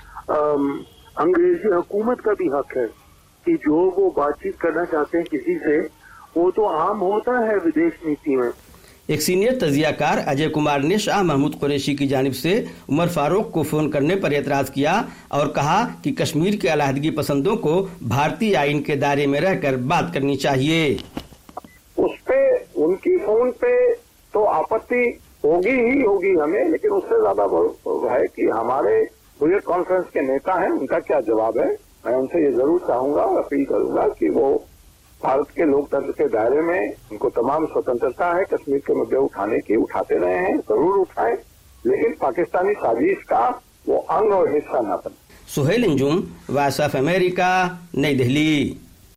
انگریزی حکومت کا بھی حق ہے کہ جو وہ بات چیت کرنا چاہتے ہیں کسی سے، وہ تو عام ہوتا ہے ودیش نیتی میں. ایک سینئر تجزیہ کار اجے کمار نے شاہ محمود قریشی کی جانب سے عمر فاروق کو فون کرنے پر اعتراض کیا اور کہا کہ کشمیر کے علیحدگی پسندوں کو بھارتی آئین کے دائرے میں رہ کر بات کرنی چاہیے. اس پہ ان کی فون پہ تو آپتی ہوگی ہی ہوگی ہمیں، لیکن اس سے زیادہ ہے کہ ہمارے حریت کانفرنس کے نیتا ہیں، ان کا کیا جواب ہے. میں ان سے یہ ضرور چاہوں گا اور اپیل کروں گا کہ وہ بھارت کے لوک تنتر کے دائرے میں ان کو تمام سوتنترتا ہے کشمیر کے مدعے اٹھانے کی، اٹھاتے رہے ہیں، ضرور اٹھائیں، لیکن پاکستانی سازش کا وہ انگ اور حصہ نہ بنے. Sohail Anjum, voice of America, Nai Delhi.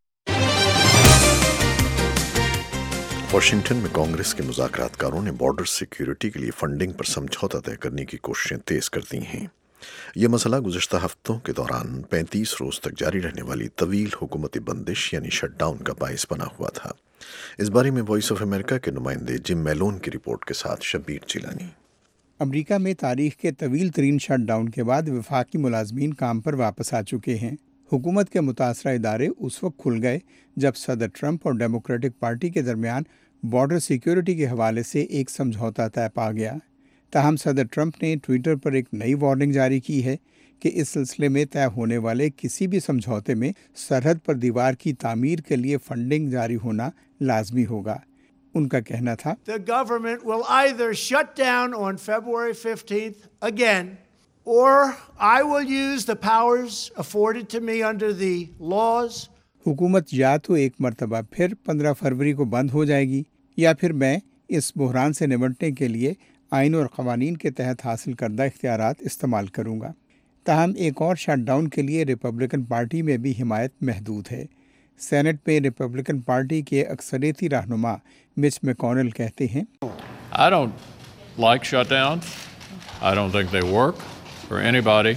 Washington میں کانگریس کے مذاکرات کاروں نے بارڈر سیکیورٹی کے لیے فنڈنگ پر سمجھوتا طے کرنے کی کوششیں تیز کر دی ہیں. یہ مسئلہ گزشتہ ہفتوں کے دوران پینتیس روز تک جاری رہنے والی طویل حکومتی بندش یعنی شٹ ڈاؤن کا باعث بنا ہوا تھا۔ اس بارے میں وائس آف امریکہ کے نمائندے جم میلون کی رپورٹ کے ساتھ شبیر جیلانی۔ امریکہ میں تاریخ کے طویل ترین شٹ ڈاؤن کے بعد وفاقی ملازمین کام پر واپس آ چکے ہیں۔ حکومت کے متاثرہ ادارے اس وقت کھل گئے جب صدر ٹرمپ اور ڈیموکریٹک پارٹی کے درمیان بارڈر سیکیورٹی کے حوالے سے ایک سمجھوتا طے پا گیا۔ تاہم صدر ٹرمپ نے ٹویٹر پر ایک نئی وارننگ جاری کی ہے کہ اس سلسلے میں طے ہونے والے کسی بھی سمجھوتے میں سرحد پر دیوار کی تعمیر کے لیے فنڈنگ جاری ہونا لازمی ہوگا۔ ان کا کہنا تھا The government will either shut down on February fifteenth again or I will use the powers afforded to me under the laws. حکومت یا تو ایک مرتبہ پھر پندرہ فروری کو بند ہو جائے گی یا پھر میں اس بحران سے نمٹنے کے لیے آئین اور قوانین کے تحت حاصل کردہ اختیارات استعمال کروں گا۔ تاہم ایک اور شٹ ڈاؤن کے لیے ریپبلکن پارٹی میں بھی حمایت محدود ہے۔ سینٹ میں ریپبلکن پارٹی کے اکثریتی رہنما مچ میکونل کہتے ہیں I don't like shutdowns. I don't think they work for anybody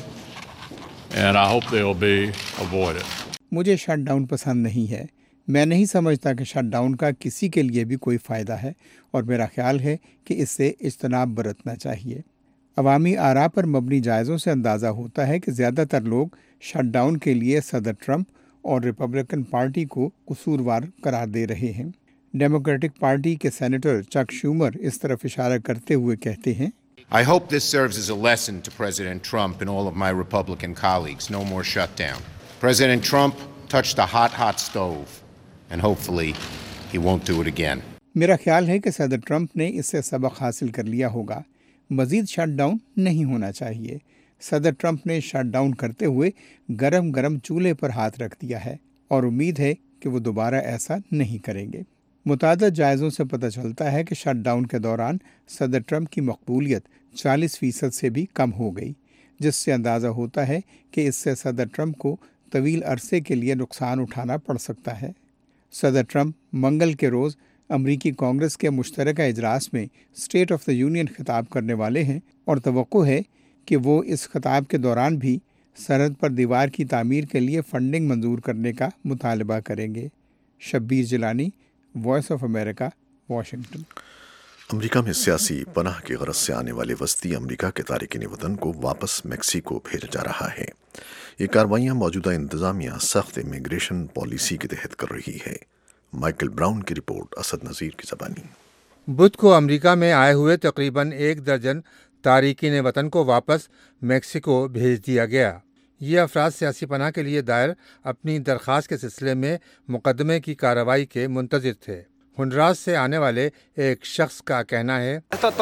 and I hope they'll be avoided. مجھے شٹ ڈاؤن پسند نہیں ہے۔ میں نہیں سمجھتا کہ شٹ ڈاؤن کا کسی کے لیے بھی کوئی فائدہ ہے اور میرا خیال ہے کہ اس سے اجتناب برتنا چاہیے۔ عوامی آراء پر مبنی جائزوں سے اندازہ ہوتا ہے کہ زیادہ تر لوگ شٹ ڈاؤن کے لیے صدر ٹرمپ اور ریپبلکن پارٹی کو قصوروار قرار دے رہے ہیں۔ ڈیموکریٹک پارٹی کے سینیٹر چک شومر اس طرف اشارہ کرتے ہوئے کہتے ہیں I hope this serves as a lesson to President Trump and all of my Republican colleagues. No more shutdown. President Trump touched a hot, hot stove and hopefully he won't do it again. میرا خیال ہے کہ صدر Trump نے اس سے سبق حاصل کر لیا ہوگا۔ مزید شٹ ڈاؤن نہیں ہونا چاہیے۔ صدر ٹرمپ نے شٹ ڈاؤن کرتے ہوئے گرم گرم چولہے پر ہاتھ رکھ دیا ہے اور امید ہے کہ وہ دوبارہ ایسا نہیں کریں گے۔ متعدد جائزوں سے پتہ چلتا ہے کہ شٹ ڈاؤن کے دوران صدر ٹرمپ کی مقبولیت چالیس فیصد سے بھی کم ہو گئی، جس سے اندازہ ہوتا ہے کہ اس سے صدر ٹرمپ کو طویل عرصے کے لیے نقصان اٹھانا پڑ سکتا ہے۔ صدر ٹرمپ منگل کے روز امریکی کانگریس کے مشترکہ اجلاس میں اسٹیٹ آف دا یونین خطاب کرنے والے ہیں اور توقع ہے کہ وہ اس خطاب کے دوران بھی سرحد پر دیوار کی تعمیر کے لیے فنڈنگ منظور کرنے کا مطالبہ کریں گے۔ Shabbir Jilani, voice of America, Washington. America میں سیاسی پناہ کی غرض سے آنے والے وسطی امریکہ کے تارکین وطن کو واپس میکسیکو بھیجا جا رہا ہے۔ یہ کارروائیاں موجودہ انتظامیہ سخت امیگریشن پالیسی کے تحت کر رہی ہے۔ مائیکل براؤن کی رپورٹ، اسد نذیر کی زبانی۔ بدھ کو امریکہ میں آئے ہوئے تقریباً ایک درجن تارکین وطن کو واپس میکسیکو بھیج دیا گیا۔ یہ افراد سیاسی پناہ کے لیے دائر اپنی درخواست کے سلسلے میں مقدمے کی کارروائی کے منتظر تھے۔ ہنڈراس سے آنے والے ایک شخص کا کہنا ہے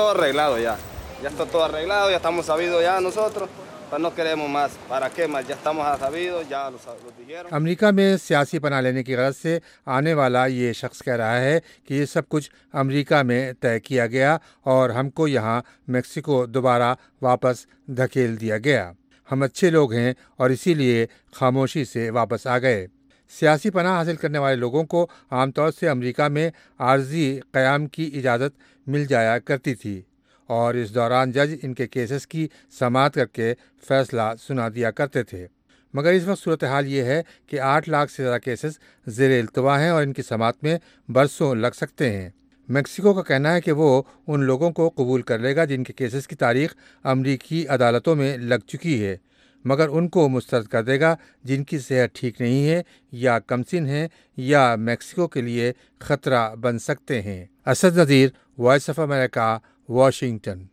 امریکہ میں سیاسی پناہ لینے کی غرض سے آنے والا یہ شخص کہہ رہا ہے کہ یہ سب کچھ امریکہ میں طے کیا گیا اور ہم کو یہاں میکسیکو دوبارہ واپس دھکیل دیا گیا۔ ہم اچھے لوگ ہیں اور اسی لیے خاموشی سے واپس آ گئے۔ سیاسی پناہ حاصل کرنے والے لوگوں کو عام طور سے امریکہ میں عارضی قیام کی اجازت مل جایا کرتی تھی اور اس دوران جج ان کے کیسز کی سماعت کر کے فیصلہ سنا دیا کرتے تھے، مگر اس وقت صورتحال یہ ہے کہ آٹھ لاکھ سے زیادہ کیسز زیر التوا ہیں اور ان کی سماعت میں برسوں لگ سکتے ہیں۔ میکسیکو کا کہنا ہے کہ وہ ان لوگوں کو قبول کر لے گا جن کے کیسز کی تاریخ امریکی عدالتوں میں لگ چکی ہے، مگر ان کو مسترد کر دے گا جن کی صحت ٹھیک نہیں ہے یا کمسن ہیں یا میکسیکو کے لیے خطرہ بن سکتے ہیں۔ Asad Nazir, voice of America, Washington.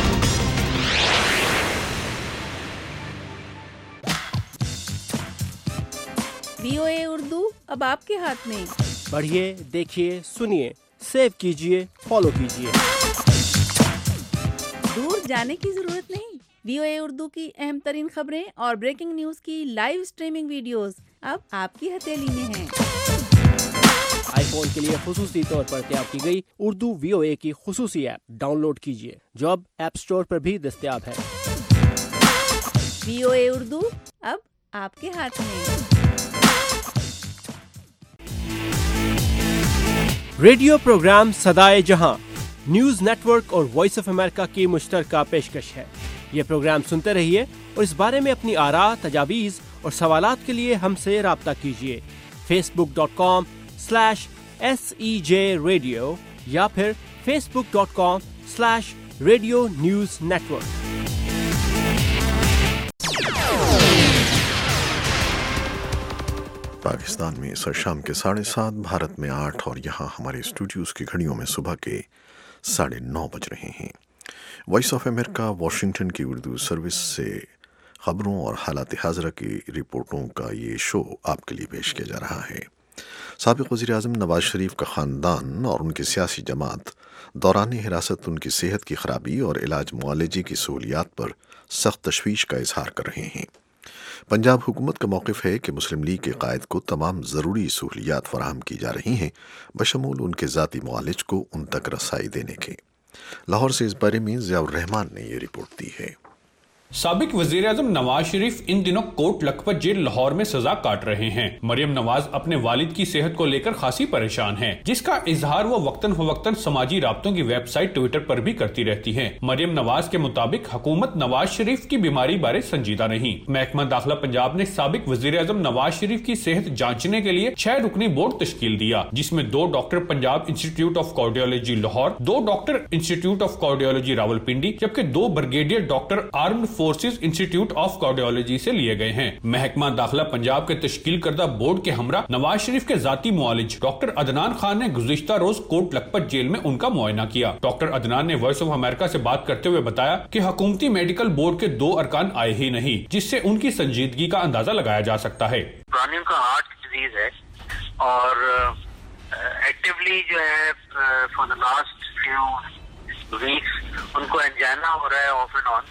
V O A Urdu اب آپ کے ہاتھ میں۔ پڑھیے، دیکھیے، سنیے، سیو کیجیے، فالو کیجیے۔ دور جانے کی ضرورت نہیں۔ وی او اے اردو کی اہم ترین خبریں اور بریکنگ نیوز کی لائیو سٹریمنگ ویڈیوز اب آپ کی ہتھیلی میں ہیں۔ آئی فون کے لیے خصوصی طور پر تیار کی گئی اردو وی او اے کی خصوصی ایپ ڈاؤن لوڈ کیجیے، جو اب ایپ سٹور پر بھی دستیاب ہے۔ وی او اے اردو اب آپ کے ہاتھ میں۔ ریڈیو پروگرام صدائے جہاں news network voice of of امریکہ کی مشترکہ پیشکش ہے۔ ये प्रोग्राम सुनते रहिए और इस बारे में अपनी आरा, तजावीज़ और सवालात के लिए हमसे राब्ता कीजिए Facebook dot com slash S E J radio या फिर Facebook dot com slash radio news network. Pakistan में इस शाम के साढ़े सात, भारत में आठ और यहाँ हमारे स्टूडियोज़ की घड़ियों में सुबह के साढ़े नौ बज रहे हैं। वॉइस ऑफ अमेरिका वाशिंगटन की उर्दू सर्विस से ख़बरों और हालात हाज़रा की रिपोर्टों का ये शो आपके लिए पेश किया जा रहा है। साबिक़ वज़ीर आज़म नवाज शरीफ का ख़ानदान और उनकी सियासी जमात दौरान हिरासत उनकी सेहत की ख़राबी और इलाज मुआलजे की सहूलियात पर सख्त तशवीश का इजहार कर रहे हैं। पंजाब हुकूमत का मौक़िफ़ है कि मुस्लिम लीग के कायद को तमाम ज़रूरी सहूलियात फ़राहम की जा रही हैं, बशमूल उनके ज़ाती मुआलिज को उन तक रसाई देने के। लाहौर से इस बारे में ज़ियाउर रहमान ने ये रिपोर्ट दी है। साबिक वजीर आज़म नवाज शरीफ इन दिनों कोट लखपत जेल लाहौर में सजा काट रहे हैं। मरियम नवाज अपने वालिद की सेहत को लेकर खासी परेशान हैं, जिसका इजहार वो वक्तन फवक्तन समाजी राब्तों की वेबसाइट ट्विटर पर भी करती रहती हैं। मरियम नवाज के मुताबिक हुकूमत नवाज शरीफ की बीमारी बारे संजीदा नहीं। महकमा दाखिला पंजाब ने साबिक वजीर आज़म नवाज शरीफ की सेहत जांचने के लिए छह रुकनी बोर्ड तश्कील दिया, जिसमें दो doctor Punjab institute of cardiology Lahore, दो doctor institute of cardiology Rawalpindi, जबकि दो brigadier doctor armed forces institute of cardiology से लिए गए हैं। महकमा दाखिला पंजाब के तश्कील करदा बोर्ड के हमरा नवाज शरीफ के जाती मुआलिज डॉक्टर अदनान खान ने गुज़िश्ता रोज कोट लखपत जेल में उनका मुआयना किया। डॉक्टर अदनान ने वॉइस ऑफ अमेरिका से बात करते हुए बताया कि हुकूमती मेडिकल बोर्ड के दो अरकान आए ही नहीं, जिससे उनकी संजीदगी का अंदाजा लगाया जा सकता है। का हार्ट डिजीज है और एक्टिवली जो है for the last few weeks उनको एंजाइना हो रहा है ऑफ एंड ऑन,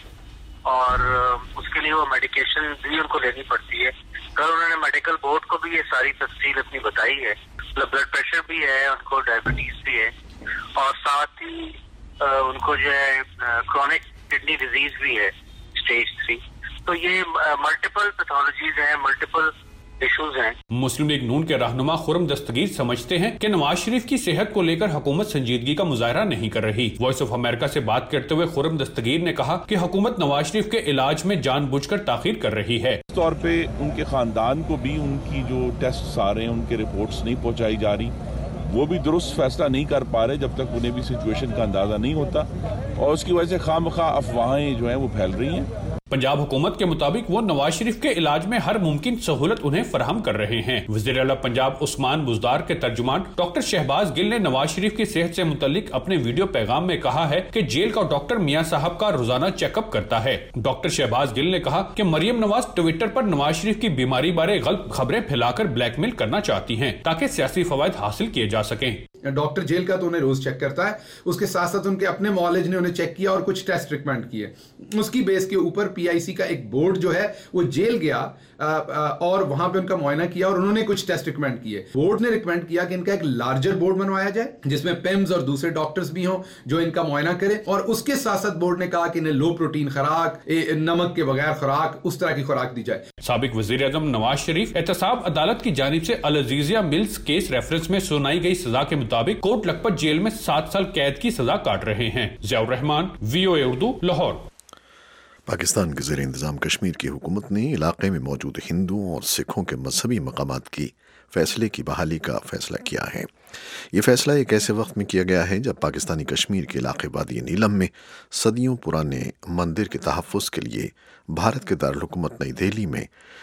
और उसके लिए वो मेडिकेशन भी उनको लेनी पड़ती है। कल उन्होंने मेडिकल बोर्ड को भी ये सारी तफसील अपनी बताई है। ब्लड प्रेशर भी है, उनको डायबिटीज भी है और साथ ही उनको जो है क्रॉनिक किडनी डिजीज भी है स्टेज थ्री। तो ये मल्टीपल पैथोलॉजीज हैं, मल्टीपल इश्यूज हैं। मुस्लिम लीग नून के रहनुमा खुरम दस्तगीर समझते हैं कि नवाज शरीफ की सेहत को लेकर हुकूमत संजीदगी का मुजाहरा नहीं कर रही। वॉइस ऑफ अमेरिका से बात करते हुए खुरम दस्तगीर ने कहा कि हुकूमत नवाज शरीफ के इलाज में जानबूझकर ताखीर कर रही है। इस तौर पे उनके खानदान को भी उनकी जो टेस्ट आ रहे हैं, उनके रिपोर्ट्स नहीं पहुंचाई जा रही, वो भी दुरुस्त फैसला नहीं कर पा रहे जब तक उन्हें भी सिचुएशन का अंदाजा नहीं होता, और उसकी वजह से खामखा अफवाहें जो हैं वो फैल रही हैं। पंजाब हुकूमत के मुताबिक वो नवाज शरीफ के इलाज में हर मुमकिन सहूलत उन्हें फराहम कर रहे हैं। वज़ीर आला पंजाब उस्मान बुज़दार के तर्जुमान डॉक्टर शहबाज गिल ने नवाज शरीफ की सेहत से मुतल्लिक अपने वीडियो पैगाम में कहा है कि जेल का डॉक्टर मियां साहब का रोजाना चेकअप करता है। डॉक्टर शहबाज गिल ने कहा कि मरियम नवाज ट्विटर पर नवाज शरीफ की बीमारी बारे गलत खबरें फैलाकर ब्लैकमेल करना चाहती हैं ताकि सियासी फवायद हासिल किए जा सकें। डॉक्टर जेल का तो उन्हें रोज चेक करता है, उसके साथ साथ उनके अपने मॉलेज ने उन्हें चेक किया और कुछ टेस्ट रिकमेंड किए। उसकी बेस के ऊपर पीआईसी का एक बोर्ड जो है वो जेल गया आ, आ, और वहां पे उनका मुआयना किया और उन्होंने कुछ टेस्ट रिकमेंड किए। बोर्ड ने रिकमेंड किया कि इनका एक लार्जर बोर्ड बनवाया जाए जिसमें पेम्स और दूसरे डॉक्टर्स भी हों जो इनका मुआयना करें, और उसके साथ साथ बोर्ड ने कहा कि इन्हें लो प्रोटीन खुराक, नमक के बगैर खुराक, उस तरह की खुराक दी जाए। साबिक वजीर आज़म नवाज शरीफ एहतसाब अदालत की जानिब से Al Azizia mills case reference में सुनाई गई सजा के मुताबिक कोट लखपत जेल में सात साल कैद की सजा काट रहे हैं। ज़ियाउर रहमान, वीओए उर्दू, लाहौर। पाकिस्तान के ज़ेर इंतज़ाम कश्मीर की हुकूमत ने इलाके में मौजूद हिंदुओं और सिखों के मजहबी मकामात की फ़ैसले की बहाली का फ़ैसला किया है। ये फ़ैसला एक ऐसे वक्त में किया गया है जब पाकिस्तानी कश्मीर के इलाके वादी नीलम में सदियों पुराने मंदिर के तहफ़्फ़ुज़ के लिए भारत के दारुल-हुकूमत नई दिल्ली में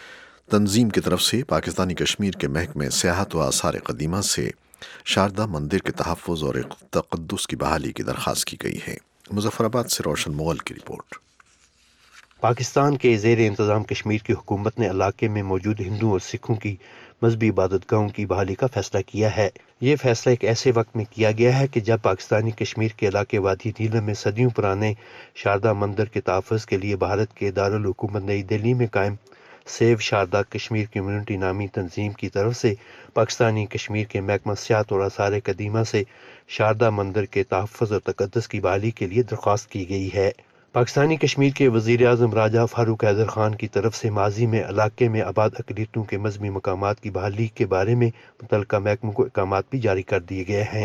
तंजीम की तरफ से पाकिस्तानी कश्मीर के महकमे सियाहत व आसार क़दीमा से शारदा मंदिर के तहफ़्फ़ुज़ और तक़द्दुस की बहाली की दरख्वास्त की गई है। मुज़फ़्फ़राबाद से रोशन मुग़ल की रिपोर्ट। पाकिस्तान के ज़ेर इंतज़ाम कश्मीर की हुकूमत ने इलाके में मौजूद हिंदुओं और सिखों की मजहबी इबादतगाहों की बहाली का फैसला किया है। ये फैसला एक ऐसे वक्त में किया गया है कि जब पाकिस्तानी कश्मीर के इलाके वादी नीलम में सदियों पुराने शारदा मंदिर के तहफ़्फ़ुज़ के लिए भारत के दारुल हुकूमत नई दिल्ली में कायम सेव शारदा कश्मीर कम्युनिटी नामी तंजीम की तरफ से पाकिस्तानी कश्मीर के महकमा सियाहत और आसार क़दीमा से शारदा मंदिर के तहफ़्फ़ुज़ और तक़द्दुस की बहाली के लिए दरख्वास्त की गई है। पाकिस्तानी कश्मीर के वज़ीर आज़म राजा फारूक हैदर खान की तरफ से माजी में इलाके में आबाद अक़लियतों के मजहबी मकामात की बहाली के बारे में मुतल्लिका महकमों को अहकामात भी जारी कर दिए गए हैं।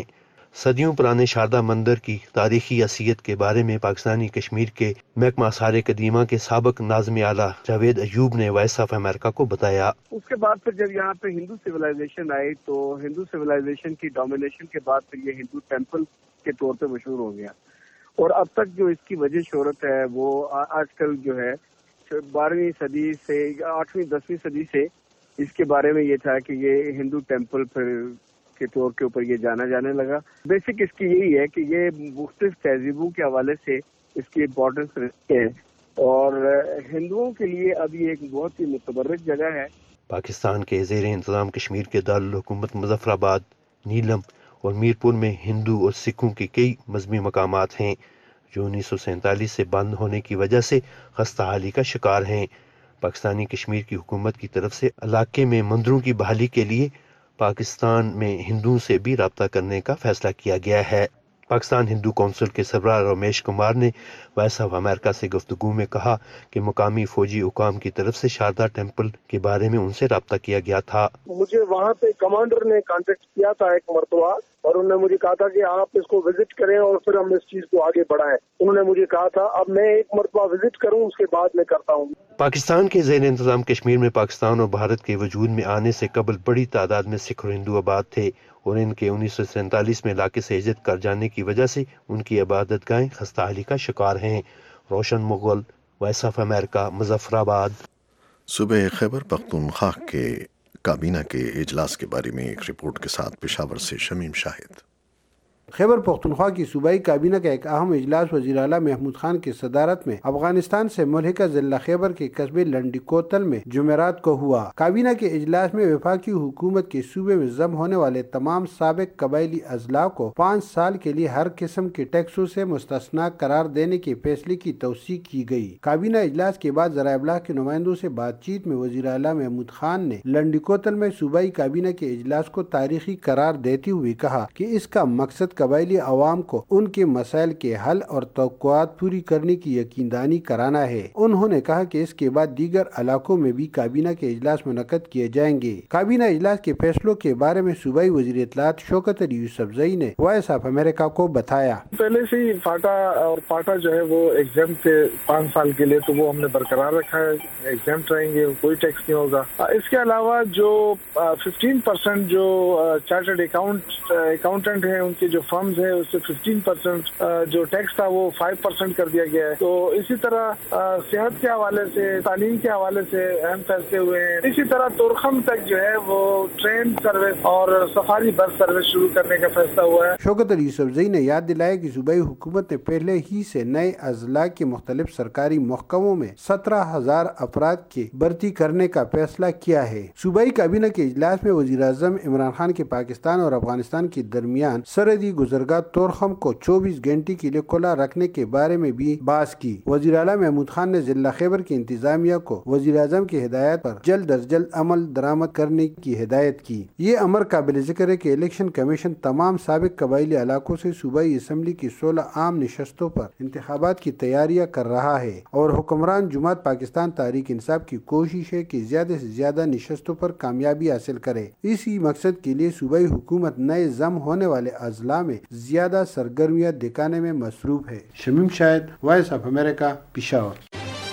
صدیوں پرانے شاردا مندر کی تاریخی حیثیت کے بارے میں پاکستانی کشمیر کے محکمہ آثار قدیمہ کے سابق ناظم اعلیٰ جاوید ایوب نے وائس آف امریکہ کو بتایا۔ اس کے بعد پھر جب یہاں پہ ہندو سویلائزیشن آئی تو ہندو سویلائزیشن کی ڈومینیشن کے بعد پھر یہ ہندو ٹیمپل کے طور پہ مشہور ہو گیا، اور اب تک جو اس کی وجہ شہرت ہے وہ آج کل جو ہے بارہویں صدی سے آٹھویں دسویں صدی سے اس کے بارے میں یہ تھا کہ یہ ہندو ٹیمپل پھر کے طور کے اوپر یہ جانا جانے لگا۔ بیسک اس کی یہی ہے کہ یہ مختلف تہذیبوں کے حوالے سے اس کی امپورٹنس رہتی ہے، اور ہندوؤں کے لیے اب یہ ایک بہت ہی متبرک جگہ ہے۔ پاکستان کے زیر انتظام کشمیر کے دارالحکومت مظفر آباد، نیلم اور میرپور میں ہندو اور سکھوں کے کئی مذہبی مقامات ہیں جو انیس سو سینتالیس سے بند ہونے کی وجہ سے خستہ حالی کا شکار ہیں۔ پاکستانی کشمیر کی حکومت کی طرف سے علاقے میں مندروں کی بحالی کے لیے پاکستان میں ہندوؤں سے بھی رابطہ کرنے کا فیصلہ کیا گیا ہے۔ پاکستان ہندو کونسل کے سربراہ رمیش کمار نے وائس آف امریکہ سے گفتگو میں کہا کہ مقامی فوجی حکام کی طرف سے شاردا ٹیمپل کے بارے میں ان سے رابطہ کیا گیا تھا۔ مجھے وہاں پہ کمانڈر نے کانٹیکٹ کیا تھا ایک مرتبہ، اور انہوں نے مجھے کہا تھا کہ آپ اس کو وزٹ کریں اور پھر ہم اس چیز کو آگے بڑھائیں۔ انہوں نے مجھے کہا تھا اب میں ایک مرتبہ وزٹ کروں، اس کے بعد میں کرتا ہوں۔ پاکستان کے زیر انتظام کشمیر میں پاکستان اور بھارت کے وجود میں آنے سے قبل بڑی تعداد میں سکھ اور ہندو آباد تھے، اور ان کے انیس سو سینتالیس میں علاقے سے ہجرت کر جانے کی وجہ سے ان کی عبادت گاہیں خستہ حالی کا شکار ہیں۔ Roshan Mughal, voice of America, Muzaffarabad. صوبہ خیبر پختونخوا کے کابینہ کے اجلاس کے بارے میں ایک رپورٹ کے ساتھ پشاور سے شمیم شاہد۔ خیبر پختونخوا کی صوبائی کابینہ کا ایک اہم اجلاس وزیر اعلیٰ محمود خان کی صدارت میں افغانستان سے ملحقہ ضلع خیبر کے قصبے لنڈی کوتل میں جمعرات کو ہوا۔ کابینہ کے اجلاس میں وفاقی حکومت کے صوبے میں ضم ہونے والے تمام سابق قبائلی اضلاع کو پانچ سال کے لیے ہر قسم کے ٹیکسوں سے مستثنیٰ قرار دینے کے فیصلے کی توثیق کی گئی۔ کابینہ اجلاس کے بعد ذرائع ابلاغ کے نمائندوں سے بات چیت میں وزیر اعلیٰ محمود خان نے لنڈی کوتل میں صوبائی کابینہ کے اجلاس کو تاریخی قرار دیتے ہوئے کہا کہ اس کا مقصد قبائلی عوام کو ان کے مسائل کے حل اور توقعات پوری کرنے کی یقین دہانی کرانا ہے۔ انہوں نے کہا کہ اس کے بعد دیگر علاقوں میں بھی کابینہ کے اجلاس منعقد کیے جائیں گے۔ کابینہ اجلاس کے فیصلوں کے بارے میں صوبائی وزیر اطلاعات شوکت علی یوسفزئی نے وائس آف امریکہ کو بتایا۔ پہلے سے ہی فاٹا اور پاٹا جو ہے وہ ایگزام تھے پانچ سال کے لیے، تو وہ ہم نے برقرار رکھا ہے، ایگزام رہیں گے، کوئی ٹیکس نہیں ہوگا۔ اس کے علاوہ جو ففٹین پرسینٹ جو چارٹرڈ اکاؤنٹ اکاؤنٹنٹ ہیں ان کے جو فرمز ہیں اس سے ففٹین پرسینٹ جو ٹیکس تھا وہ فائیو پرسینٹ کر دیا گیا ہے۔ تو اسی طرح صحت کے حوالے سے، تعلیم کے حوالے سے اہم فیصلے ہوئے ہیں۔ اسی طرح تورخم تک جو ہے وہ ٹرین سروس اور سفاری بس سروس شروع کرنے کا فیصلہ ہوا ہے۔ شوکت علی یوسفزئی نے یاد دلایا کہ صوبائی حکومت نے پہلے ہی سے نئے اضلاع کے مختلف سرکاری محکموں میں سترہ ہزار افراد کی بھرتی کرنے کا فیصلہ کیا ہے۔ صوبائی کابینہ کے اجلاس میں وزیر اعظم عمران خان کے پاکستان اور افغانستان کے درمیان سرحدی گزرگاہ تورخم کو چوبیس گھنٹے کے لیے کھلا رکھنے کے بارے میں بھی بحث کی۔ وزیر اعلیٰ محمود خان نے ضلع خیبر کی انتظامیہ کو وزیر اعظم کی ہدایت پر جلد از جلد عمل درآمد کرنے کی ہدایت کی۔ یہ امر قابل ذکر ہے کہ الیکشن کمیشن تمام سابق قبائلی علاقوں سے صوبائی اسمبلی کی سولہ عام نشستوں پر انتخابات کی تیاریاں کر رہا ہے، اور حکمران جماعت پاکستان تحریک انصاف کی کوشش ہے کہ زیادہ سے زیادہ نشستوں پر کامیابی حاصل کرے۔ اسی مقصد کے لیے صوبائی حکومت نئے ضم ہونے والے اضلاع میں زیادہ سرگرمیاں دکھانے میں مصروف ہے۔ Shamim Shahid, voice of America, Peshawar.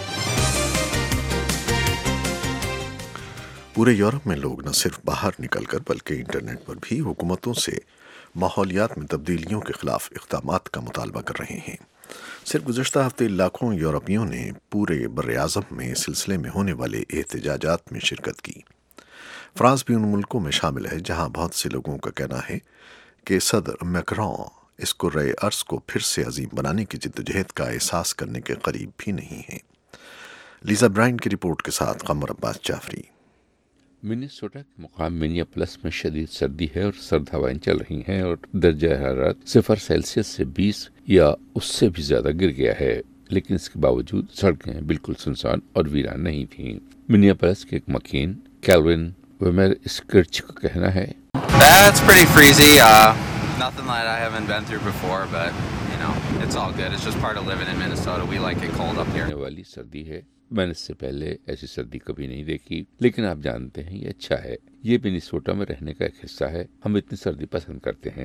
پورے یورپ میں لوگ نہ صرف باہر نکل کر بلکہ انٹرنیٹ پر بھی حکومتوں سے ماحولیات میں تبدیلیوں کے خلاف اقدامات کا مطالبہ کر رہے ہیں۔ صرف گزشتہ ہفتے لاکھوں یورپیوں نے پورے بر اعظم میں اس سلسلے میں ہونے والے احتجاجات میں شرکت کی۔ فرانس بھی ان ملکوں میں شامل ہے جہاں بہت سے لوگوں کا کہنا ہے کہ صدر میکرون اس کرۂ ارض کو پھر سے عظیم بنانے کی جدوجہد کا احساس کرنے کے قریب بھی نہیں ہیں۔ لیزا برائن کی رپورٹ کے ساتھ قمر عباس جعفری۔ منیسوٹا کے مقام منیاپولس میں شدید سردی ہے اور سرد ہوائیں چل رہی ہیں اور درجہ حرارت صفر سیلسیس سے بیس یا اس سے بھی زیادہ گر گیا ہے، لیکن اس کے باوجود سڑکیں بالکل سنسان اور ویران نہیں تھیں۔ منیاپولس کے ایک مکین کیلوین ویمر اسکرچ کا کہنا ہے That's pretty freezy. Uh, nothing that I haven't been through before, but you know, it's all good. It's just part of living in Minnesota. We like it cold up here. والی سردی ہے، میں نے اس سے پہلے ایسی سردی کبھی نہیں دیکھی، لیکن آپ جانتے ہیں یہ اچھا ہے، یہ منیسوٹا میں رہنے کا ایک حصہ ہے، ہم اتنی سردی پسند کرتے ہیں۔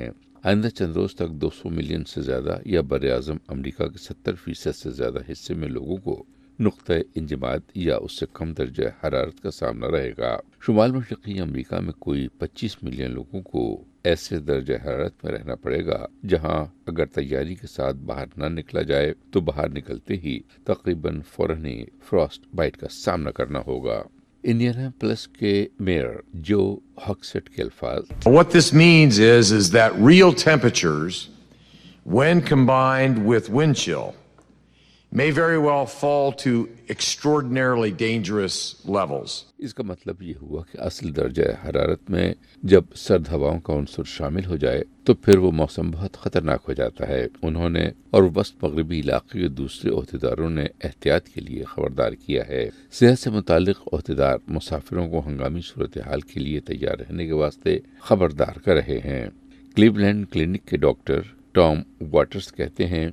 آئندہ چند روز تک دو سو ملین سے زیادہ یا بر اعظم امریکہ کے ستر فیصد سے زیادہ حصے میں لوگوں کو نقطۂ انجماد یا اس سے کم درجہ حرارت کا سامنا رہے گا۔ شمال مشرقی امریکہ میں کوئی پچیس ملین لوگوں کو ایسے درجہ حرارت میں رہنا پڑے گا جہاں اگر تیاری کے ساتھ باہر نہ نکلا جائے تو باہر نکلتے ہی تقریباً فوراً ہی فراسٹ بائٹ کا سامنا کرنا ہوگا۔ انڈیانا پلس کے میئر جو ہاکسٹ کے الفاظ What this means is, is that real temperatures, when combined with wind chill, may very well fall to extraordinarily dangerous levels. اس کا مطلب یہ ہوا کہ اصل درجہ حرارت میں جب سرد ہواؤں کا عنصر شامل ہو جائے تو پھر وہ موسم بہت خطرناک ہو جاتا ہے۔ انہوں نے اور وسط مغربی علاقے کے دوسرے عہدیداروں نے احتیاط کے لیے خبردار کیا ہے۔ صحت سے متعلق عہدیدار مسافروں کو ہنگامی صورتحال کے لیے تیار رہنے کے واسطے خبردار کر رہے ہیں۔ کلیولینڈ کلینک کے ڈاکٹر ٹام واٹرز کہتے ہیں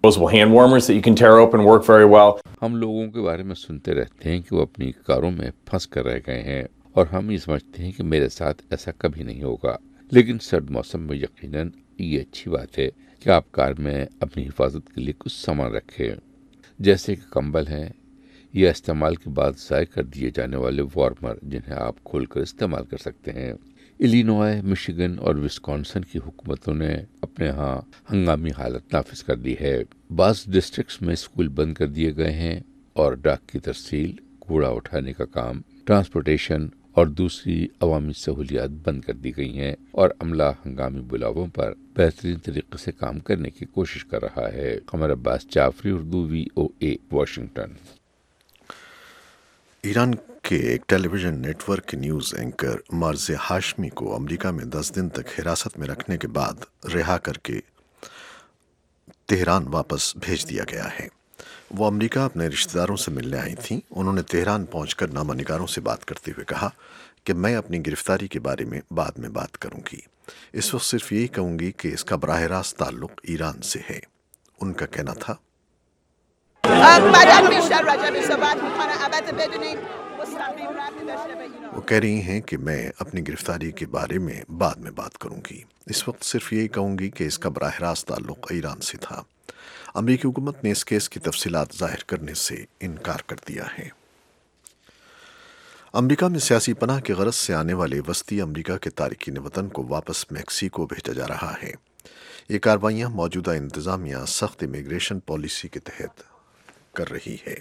ہم لوگوں کے بارے میں سنتے رہتے ہیں کہ وہ اپنی کاروں میں پھنس کر رہ گئے ہیں اور ہم یہ سمجھتے ہیں کہ میرے ساتھ ایسا کبھی نہیں ہوگا، لیکن سرد موسم میں یقیناً یہ اچھی بات ہے کہ آپ کار میں اپنی حفاظت کے لیے کچھ سامان رکھیں، جیسے کہ کمبل ہیں یا استعمال کے بعد ضائع کر دیے جانے والے وارمر جنہیں آپ کھول کر استعمال کر سکتے ہیں۔ الینوائے، مشیگن اور وسکانسن کی حکومتوں نے اپنے ہاں ہنگامی حالت نافذ کر دی ہے۔ بعض ڈسٹرکٹس میں اسکول بند کر دیے گئے ہیں اور ڈاک کی ترسیل، کوڑا اٹھانے کا کام، ٹرانسپورٹیشن اور دوسری عوامی سہولیات بند کر دی گئی ہیں اور عملہ ہنگامی بلاؤں پر بہترین طریقے سے کام کرنے کی کوشش کر رہا ہے۔ Qamar Abbas Jafri, Urdu, V O A, Washington. Iran کے ایک ٹیلی ویژن نیٹ ورک کے نیوز اینکر مرزا ہاشمی کو امریکہ میں دس دن تک حراست میں رکھنے کے بعد رہا کر کے تہران واپس بھیج دیا گیا ہے۔ وہ امریکہ اپنے رشتہ داروں سے ملنے آئی تھیں۔ انہوں نے تہران پہنچ کر نامہ نگاروں سے بات کرتے ہوئے کہا کہ میں اپنی گرفتاری کے بارے میں بعد میں بات کروں گی، اس وقت صرف یہی کہوں گی کہ اس کا براہ راست تعلق ایران سے ہے۔ ان کا کہنا تھا وہ کہہ رہی ہیں کہ میں اپنی گرفتاری کے بارے میں بعد میں بات کروں گی، اس وقت صرف یہی کہوں گی کہ اس کا براہ راست تعلق ایران سے تھا۔ امریکی حکومت نے اس کیس کی تفصیلات ظاہر کرنے سے انکار کر دیا ہے۔ امریکہ میں سیاسی پناہ کی غرض سے آنے والے وسطی امریکہ کے تارکین وطن کو واپس میکسیکو بھیجا جا رہا ہے۔ یہ کارروائیاں موجودہ انتظامیہ سخت امیگریشن پالیسی کے تحت کر رہی ہے،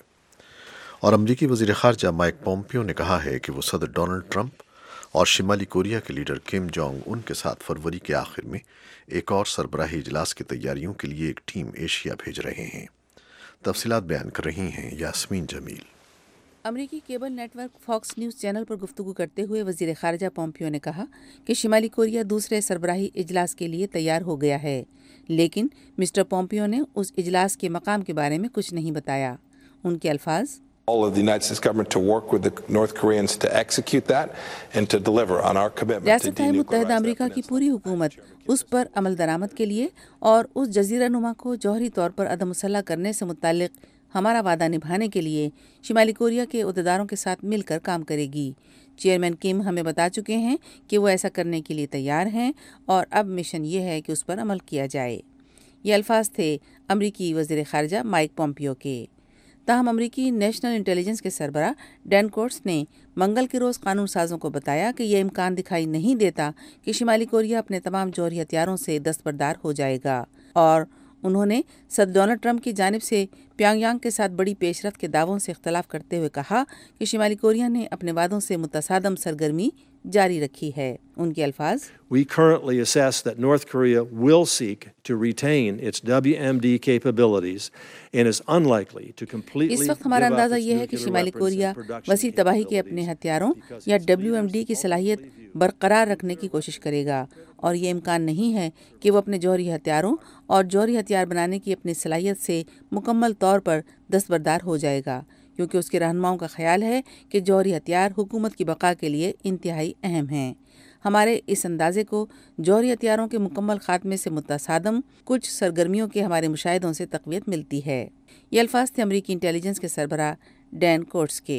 اور امریکی وزیر خارجہ مائک پومپیو نے کہا ہے کہ وہ صدر ڈونلڈ ٹرمپ اور شمالی کوریا کے لیڈر کم جونگ ان کے ساتھ فروری کے آخر میں ایک اور سربراہی اجلاس کی تیاریوں کے لیے ایک ٹیم ایشیا بھیج رہے ہیں۔ تفصیلات بیان کر رہی ہیں یاسمین جمیل۔ امریکی cable network Fox news channel پر گفتگو کرتے ہوئے وزیر خارجہ پومپیو نے کہا کہ شمالی کوریا دوسرے سربراہی اجلاس کے لیے تیار ہو گیا ہے، لیکن مسٹر پومپیو نے اس اجلاس کے مقام کے بارے میں کچھ نہیں بتایا۔ ان کے الفاظ all of the United States government to work with the North Koreans to execute that and to deliver on our commitment to ریاست متحدہ امریکہ کی پوری حکومت اس پر عمل درآمد کے لیے اور اس جزیرہ نما کو جوہری طور پر عدم مسلح کرنے سے متعلق ہمارا وعدہ نبھانے کے لیے شمالی کوریا کے عہدیداروں کے ساتھ مل کر کام کرے گی۔ چیئرمین کم ہمیں بتا چکے ہیں کہ وہ ایسا کرنے کے لیے تیار ہیں اور اب مشن یہ ہے کہ اس پر عمل کیا جائے۔ یہ الفاظ تھے امریکی وزیر خارجہ مائک پومپیو کے۔ تاہم امریکی نیشنل انٹیلیجنس کے سربراہ ڈین کوٹس نے منگل کے روز قانون سازوں کو بتایا کہ یہ امکان دکھائی نہیں دیتا کہ شمالی کوریا اپنے تمام جوہری ہتھیاروں سے دستبردار ہو جائے گا، اور انہوں نے صدر ڈونلڈ ٹرمپ کی جانب سے پیانگ یانگ کے ساتھ بڑی پیش رفت کے دعووں سے اختلاف کرتے ہوئے کہا کہ شمالی کوریا نے اپنے وعدوں سے متصادم سرگرمی جاری رکھی ہے۔ ان کے الفاظ We currently assess that North Korea will seek to retain its W M D capabilities and is unlikely to completely اس وقت ہمارا اندازہ یہ ہے کہ شمالی کوریا وسیع تباہی کے اپنے ہتھیاروں یا ڈبلیو ایم ڈی کی صلاحیت برقرار رکھنے کی کوشش کرے گا، اور یہ امکان نہیں ہے کہ وہ اپنے جوہری ہتھیاروں اور جوہری ہتھیار بنانے کی اپنی صلاحیت سے مکمل طور پر دستبردار ہو جائے گا، کیونکہ اس کے رہنماؤں کا خیال ہے کہ جوہری ہتھیار حکومت کی بقا کے لیے انتہائی اہم ہیں۔ ہمارے اس اندازے کو جوہری ہتھیاروں کے مکمل خاتمے سے متصادم کچھ سرگرمیوں کے ہمارے مشاہدوں سے تقویت ملتی ہے۔ یہ الفاظ تھے امریکی انٹیلیجنس کے سربراہ ڈین کوٹس کے۔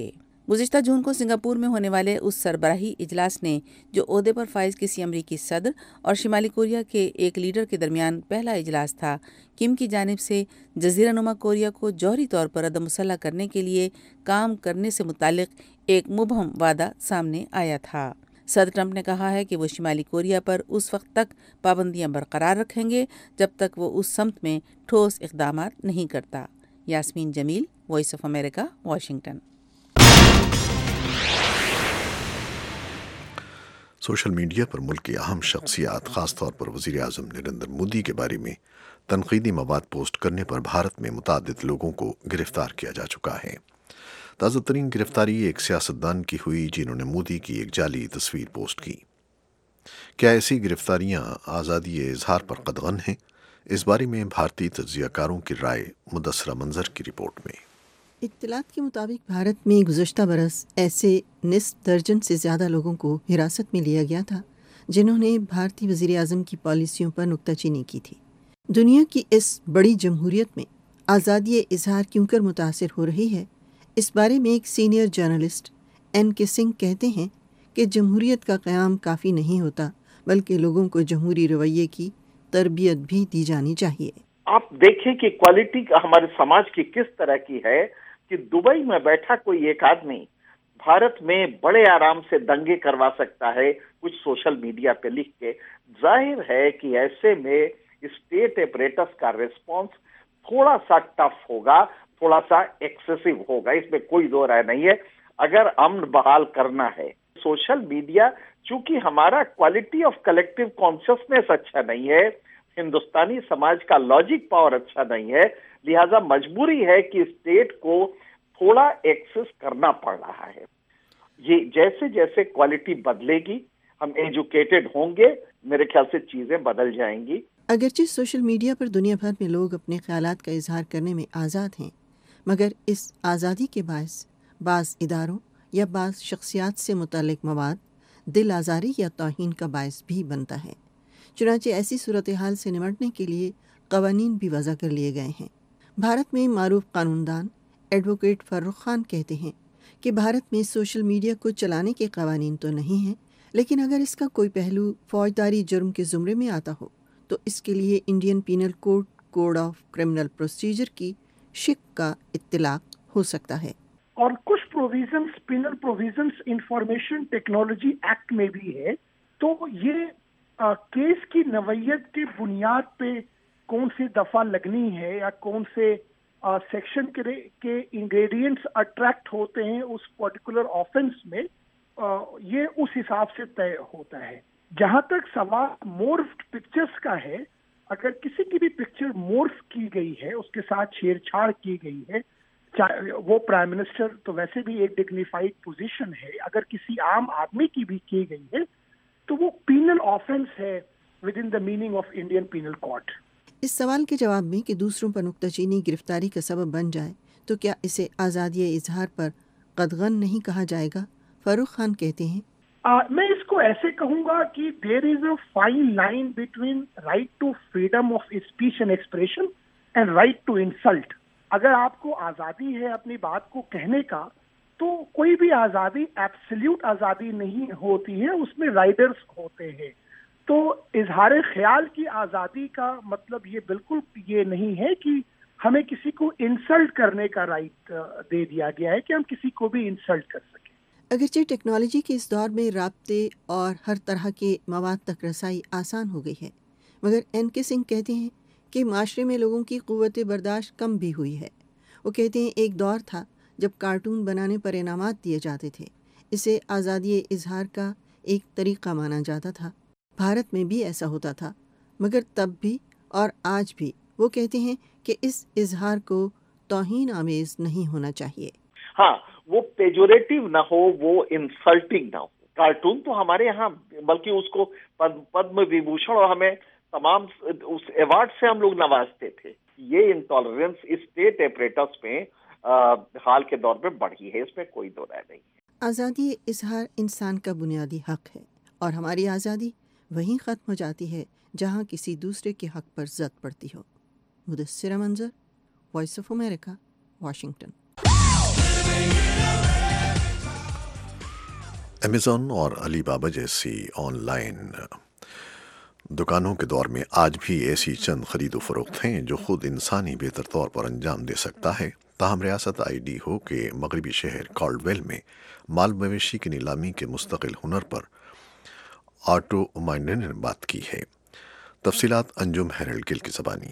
गुज़िश्ता जून को सिंगापुर में होने वाले उस सरबराही इजलास ने जो ओहदे पर फाइज किसी अमरीकी सदर और शिमाली कोरिया के एक लीडर के दरमियान पहला इजलास था, किम की जानिब से जज़ीरा नुमा कोरिया को जौहरी तौर पर अदम मुसल्लह करने के लिए काम करने से मुतालिक एक मुबहम वादा सामने आया था। सदर ट्रंप ने कहा है कि वो शिमाली कोरिया पर उस वक्त तक पाबंदियां बरकरार रखेंगे जब तक वो उस समत में ठोस इक़दाम नहीं करता। Yasmeen Jamil, voice of America, Washington. Social media पर मुल्क की अहम शख्सियात, ख़ासतौर पर वज़ीर आज़म नरेंद्र मोदी के बारे में तनक़ीदी मवाद पोस्ट करने पर भारत में मुताद्दिद लोगों को गिरफ्तार किया जा चुका है। ताज़ा तरीन गिरफ्तारी एक सियासतदान की हुई जिन्होंने मोदी की एक जाली तस्वीर पोस्ट की। क्या ऐसी गिरफ्तारियां आज़ादी इजहार पर कदगन हैं? इस बारे में भारतीय तज्ज़ियाकारों की राय मुदस्सरा मंजर की रिपोर्ट में। इत्तलात के मुताबिक भारत में गुज़श्ता बरस ऐसे निस्फ दर्जन से ज़्यादा लोगों को हिरासत में लिया गया था जिन्होंने भारतीय वज़ीर आज़म की पॉलिसियों पर नुक्ताचीनी की थी। दुनिया की इस बड़ी जमहूरियत में आज़ादी इजहार क्यों कर मुतासिर हो रही है, इस बारे में एक सीनियर जर्नलिस्ट एन के सिंह कहते हैं कि जमहूरियत का क़याम काफ़ी नहीं होता, बल्कि लोगों को जमहूरी रवैये की तरबियत भी दी जानी चाहिए। आप देखें कि क्वालिटी हमारे समाज की किस तरह की है कि दुबई में बैठा कोई एक आदमी भारत में बड़े आराम से दंगे करवा सकता है कुछ सोशल मीडिया पे लिख के। जाहिर है कि ऐसे में स्टेट अपरेटस का रिस्पांस थोड़ा सा टफ होगा, थोड़ा सा एक्सेसिव होगा, इसमें कोई दो राय नहीं है। अगर अमन बहाल करना है, सोशल मीडिया चूंकि हमारा क्वालिटी ऑफ कलेक्टिव कॉन्शियसनेस अच्छा नहीं है, हिंदुस्तानी समाज का लॉजिक पावर अच्छा नहीं है, लिहाजा मजबूरी है कि स्टेट को थोड़ा एक्सेस करना पड़ रहा है। ये जैसे जैसे क्वालिटी बदलेगी, हम एजुकेटेड होंगे, मेरे ख्याल से चीजें बदल जाएंगी। अगरचे सोशल मीडिया पर दुनिया भर में लोग अपने ख्यालात का इजहार करने में आज़ाद हैं, मगर इस आज़ादी के बायस बाज़ इदारों या बाज़ शख्सियात से मुतल्लिक मवाद दिल आज़ारी या तौहीन का बायस भी बनता है। चुनांचे ऐसी सूरत हाल से निमटने के लिए क़वानीन भी वज़ा कर लिए गए हैं। भारत में मारूफ कानूनदान एडवोकेट फ़र्रुख खान कहते हैं कि भारत में सोशल मीडिया को चलाने के क़वानीन तो नहीं हैं, लेकिन अगर इसका कोई पहलू फौजदारी जुर्म के ज़ुमरे में आता हो तो इसके लिए Indian penal code code of criminal procedure की शिक का इत्तलाक हो सकता है। और कुछ provisions penal provisions information technology act में भी है। तो ये आ, केस की नवैयत की बुनियाद पे कौन सी दफा लगनी है या कौन से आ, सेक्शन के, के इंग्रेडिएंट्स अट्रैक्ट होते हैं उस पर्टिकुलर ऑफेंस में, आ, ये उस हिसाब से तय होता है। जहां तक सवाल मोर्फ्ड पिक्चर्स का है, अगर किसी की भी पिक्चर मोर्फ की गई है, उसके साथ छेड़छाड़ की गई है, वो प्राइम मिनिस्टर तो वैसे भी एक डिग्निफाइड पोजीशन है, अगर किसी आम आदमी की भी की गई है तो वो पीनल ऑफेंस है within the meaning of Indian penal code. इस सवाल के जवाब में कि दूसरों पर नुक्ताचीनी गिरफ्तारी का सबब बन जाए तो क्या इसे आज़ादी इजहार पर कदगन नहीं कहा जाएगा? फर्रुख खान कहते हैं, आ, मैं इसको ऐसे कहूंगा कि there is a fine line between right to freedom of speech and expression and right to insult. अगर आपको आज़ादी है अपनी बात को कहने का, तो कोई भी आज़ादी एब्सोल्यूट आज़ादी नहीं होती है, उसमें राइडर्स होते हैं। तो इजहार ख्याल की आज़ादी का मतलब ये बिल्कुल ये नहीं है कि हमें किसी को इंसल्ट करने का राइट दे दिया गया है कि हम किसी को भी इंसल्ट कर सकें। अगरचे टेक्नोलॉजी के इस दौर में राब्ते और हर तरह के मवाद तक रसाई आसान हो गई है, मगर एन के सिंह कहते हैं कि माशरे में लोगों की क़ुव्वत बर्दाश्त कम भी हुई है। वो कहते हैं एक दौर था जब कार्टून बनाने पर इनामात दिए जाते थे, इसे आज़ादी इजहार का एक तरीक़ा माना जाता था। भारत में भी ऐसा होता था, मगर तब भी और आज भी वो कहते हैं कि इस इजहार को तौहीन आमेज नहीं होना चाहिए। हाँ, वो पेजोरेटिव ना हो, वो इंसल्टिंग ना हो। कार्टून तो हमारे यहाँ बल्कि उसको पद, पद्म विभूषण और हमें तमाम उस अवार्ड से हम लोग नवाजते थे। ये इंटॉलरेंस स्टेट अपरेटस में आ, हाल के दौर में बढ़ी है, इसमें कोई दो राय नहीं है। आज़ादी इजहार इंसान का बुनियादी हक है और हमारी आज़ादी वहीं ख़त्म हो जाती है जहाँ किसी दूसरे के हक पर ज़द पड़ती हो। Mudassira Manzar, voice of America, Washington. Amazon और अली बाबा जैसी ऑनलाइन दुकानों के दौर में आज भी ऐसी चंद खरीद फरोख्त हैं जो खुद इंसानी बेहतर तौर पर अंजाम दे सकता है। ताहम रियासत आई डी हो के मगरबी शहर कॉल्डवेल में माल मवेशी की नीलामी के मुस्तकिल हुनर पर ऑटो माइंडर ने बात की है। तफसीलात अंजुम हेरल्ड गिल की ज़बानी।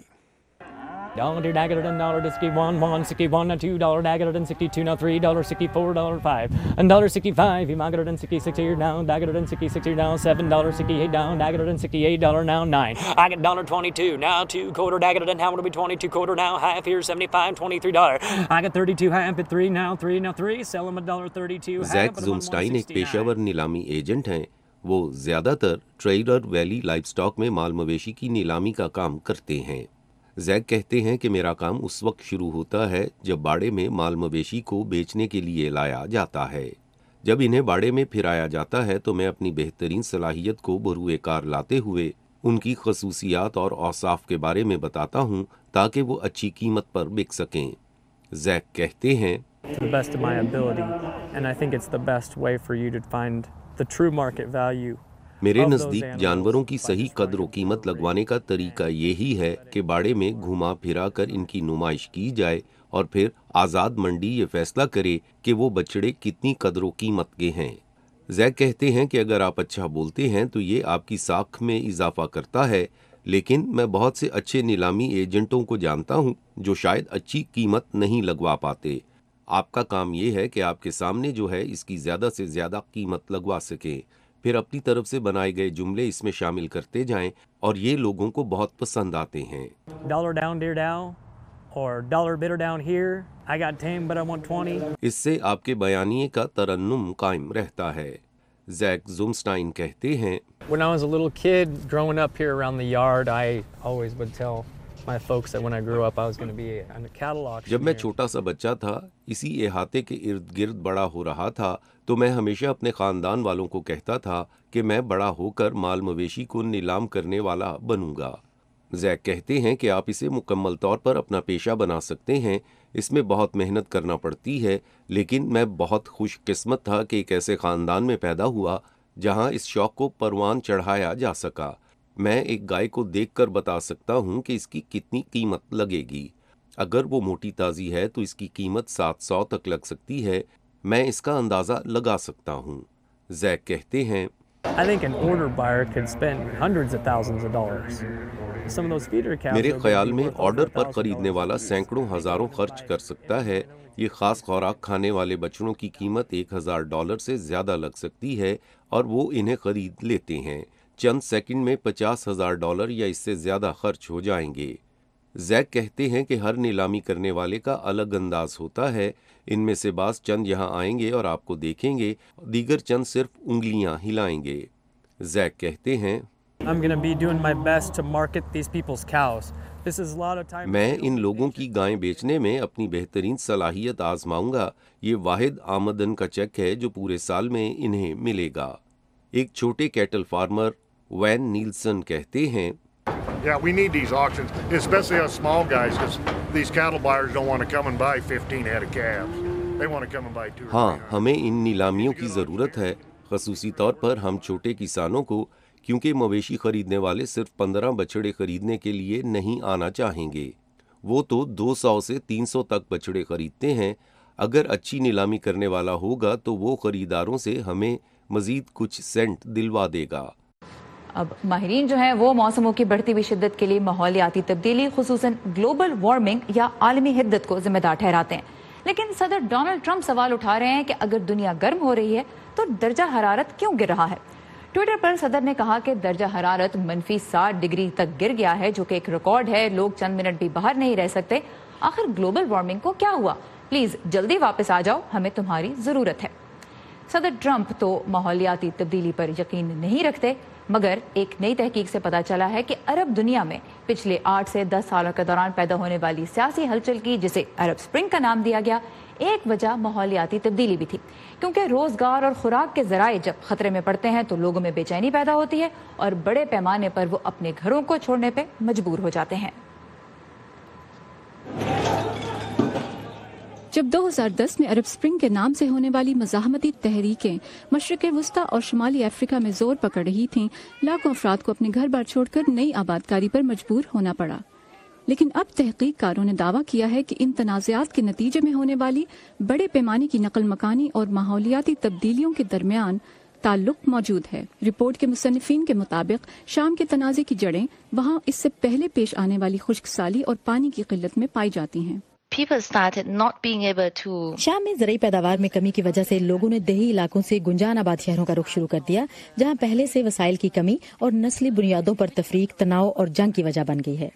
Dollar dagger and dollar sixty one one sixty one and two dollar dagger and sixty two now three dollar sixty four dollar five and dollar sixty five. You magger and sixty six here now dagger and sixty six here now seven dollar sixty eight down dagger and sixty eight dollar now nine. I get dollar twenty two now two quarter dagger and how would be twenty two quarter now half here seventy five twenty three dollar. I get thirty two half at three now three now three sell them a dollar thirty two. Zach Zumstein एक पेशेवर नीलामी agent हैं। वो ज़्यादातर trader valley live stock में माल मवेशी की नीलामी का काम करते हैं। ज़ैक कहते हैं कि मेरा काम उस वक्त शुरू होता है जब बाड़े में माल मवेशी को बेचने के लिए लाया जाता है। जब इन्हें बाड़े में फिराया जाता है तो मैं अपनी बेहतरीन सलाहियत को बरूए कार लाते हुए उनकी खसूसियात और औसाफ के बारे में बताता हूँ ताकि वो अच्छी कीमत पर बिक सकें। ज़ैक कहते हैं To the best of my ability, and I think it's the best way for you to find the true market value. मेरे नज़दीक जानवरों की सही कद्र व कीमत लगवाने का तरीका यही है कि बाड़े में घुमा फिरा कर इनकी नुमाइश की जाए और फिर आज़ाद मंडी ये फैसला करे कि वो बछड़े कितनी कद्र व कीमत के हैं। ज़ैक कहते हैं कि अगर आप अच्छा बोलते हैं तो ये आपकी साख में इजाफा करता है, लेकिन मैं बहुत से अच्छे नीलामी एजेंटों को जानता हूँ जो शायद अच्छी कीमत नहीं लगवा पाते। आपका काम ये है कि आपके सामने जो है इसकी ज़्यादा से ज़्यादा कीमत लगवा सकें, फिर अपनी तरफ से बनाए गए जुमले इसमें शामिल करते जाएं और ये लोगों को बहुत पसंद आते हैं। Dollar down dear down or dollar bidder down here. I got ten but I want twenty. इससे आपके बयानिए का तरन्नुम कायम रहता है। ज़ैक ज़ुमस्टाइन कहते हैं When I was a little kid growing up here around the yard, I always would tell my folks that when I grew up I was going to be on a cattle auction. जब मैं छोटा सा बच्चा था, इसी इहाते के इर्द गिर्द बड़ा हो रहा था, तो मैं हमेशा अपने ख़ानदान वालों को कहता था कि मैं बड़ा होकर माल मवेशी को नीलाम करने वाला बनूंगा। ज़ैक कहते हैं कि आप इसे मुकम्मल तौर पर अपना पेशा बना सकते हैं। इसमें बहुत मेहनत करना पड़ती है, लेकिन मैं बहुत खुशकिस्मत था कि एक ऐसे ख़ानदान में पैदा हुआ जहां इस शौक़ को परवान चढ़ाया जा सका। मैं एक गाय को देखकर बता सकता हूं कि इसकी कितनी कीमत लगेगी। अगर वो मोटी ताज़ी है तो इसकी कीमत सात सौ तक लग सकती है। मैं इसका अंदाज़ा लगा सकता हूं। ज़ैक कहते हैं I think an order buyer could spend hundreds of thousands of dollars. Some of those feeder cows. मेरे ख्याल में ऑर्डर पर खरीदने वाला सैकड़ों हज़ारों खर्च कर सकता है। ये ख़ास खुराक खाने वाले बछड़ों की कीमत एक हज़ार डॉलर से ज़्यादा लग सकती है और वो इन्हें खरीद लेते हैं। चंद सेकंड में पचास हज़ार डॉलर या इससे ज़्यादा खर्च हो जाएंगे। ज़ैक कहते हैं कि हर नीलामी करने वाले का अलग अंदाज होता है। इनमें से बाज़ चंद यहाँ आएंगे और आपको देखेंगे, दीगर चंद सिर्फ उंगलियाँ हिलाएंगे। ज़ैक कहते हैं I'm going to be doing my best to market these people's cows. This is a lot of time. मैं इन लोगों की गायें बेचने में अपनी बेहतरीन सलाहियत आजमाऊंगा। ये वाहिद आमदन का चेक है जो पूरे साल में इन्हें मिलेगा। एक छोटे कैटल फार्मर वैन नीलसन कहते हैं Yeah, we need these auctions, especially us small guys, because these cattle buyers don't want to come and buy fifteen head of calves. They want to come and buy two. हाँ, हमें इन नीलामियों की ज़रूरत है, ख़ुसूसी तौर पर हम छोटे किसानों को, क्योंकि मवेशी खरीदने वाले सिर्फ पंद्रह बछड़े खरीदने के लिए नहीं आना चाहेंगे। वो तो दो सौ से तीन सौ तक बछड़े खरीदते हैं। अगर अच्छी नीलामी करने वाला होगा तो वो खरीदारों से हमें मज़ीद कुछ सेंट दिलवा देगा। अब माहिरीन जो हैं वो मौसमों की बढ़ती हुई शिद्दत के लिए माहौलियाती तब्दीली खुसूसन ग्लोबल वार्मिंग या आलमी हिद्दत को जिम्मेदार ठहराते हैं। लेकिन सदर डोनाल्ड ट्रंप सवाल उठा रहे हैं कि अगर दुनिया गर्म हो रही है तो दर्जा हरारत क्यों गिर रहा है। ट्विटर पर सदर ने कहा कि दर्जा हरारत मनफी साठ डिग्री तक गिर गया है, जो कि एक रिकॉर्ड है। लोग चंद मिनट भी बाहर नहीं रह सकते। आखिर ग्लोबल वार्मिंग को क्या हुआ? प्लीज जल्दी वापस आ जाओ, हमें तुम्हारी जरूरत है। सदर ट्रंप तो माहौलियाती तब्दीली पर यकीन नहीं रखते, मगर एक नई तहकीक से पता चला है कि अरब दुनिया में पिछले आठ से दस सालों के दौरान पैदा होने वाली सियासी हलचल की, जिसे अरब स्प्रिंग का नाम दिया गया, एक वजह माहौलियाती तब्दीली भी थी। क्योंकि रोजगार और खुराक के जराए जब खतरे में पड़ते हैं तो लोगों में बेचैनी पैदा होती है और बड़े पैमाने पर वो अपने घरों को छोड़ने पर मजबूर हो जाते हैं। جب دو ہزار دس میں عرب اسپرنگ کے نام سے ہونے والی مزاحمتی تحریکیں مشرق وسطی اور شمالی افریقہ میں زور پکڑ رہی تھیں، لاکھوں افراد کو اپنے گھر بار چھوڑ کر نئی آبادکاری پر مجبور ہونا پڑا. لیکن اب تحقیق کاروں نے دعویٰ کیا ہے کہ ان تنازعات کے نتیجے میں ہونے والی بڑے پیمانے کی نقل مکانی اور ماحولیاتی تبدیلیوں کے درمیان تعلق موجود ہے. رپورٹ کے مصنفین کے مطابق شام کے تنازع کی جڑیں وہاں اس سے پہلے پیش آنے والی خشک سالی اور پانی کی قلت میں پائی جاتی ہیں. شام میں زرعی پیداوار میں کمی کی وجہ سے لوگوں نے دیہی علاقوں سے گنجان آباد شہروں کا رخ شروع کر دیا، جہاں پہلے سے وسائل کی کمی اور نسلی بنیادوں پر تفریق، تناؤ اور جنگ کی وجہ بن گئی ہے.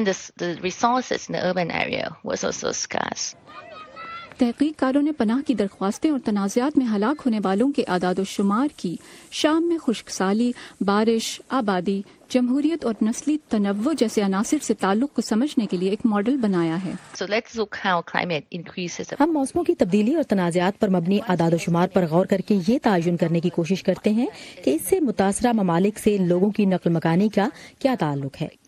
تحقیق کاروں نے پناہ کی درخواستیں اور تنازعات میں ہلاک ہونے والوں کے اعداد و شمار کی شام میں خشک سالی، بارش، آبادی، جمہوریت اور نسلی تنوع جیسے عناصر سے تعلق کو سمجھنے کے لیے ایک ماڈل بنایا ہے. ہم موسموں کی تبدیلی اور تنازعات پر مبنی اعداد و شمار پر غور کر کے یہ تعین کرنے کی کوشش کرتے ہیں کہ اس سے متاثرہ ممالک سے لوگوں کی نقل مکانی کا کیا تعلق ہے.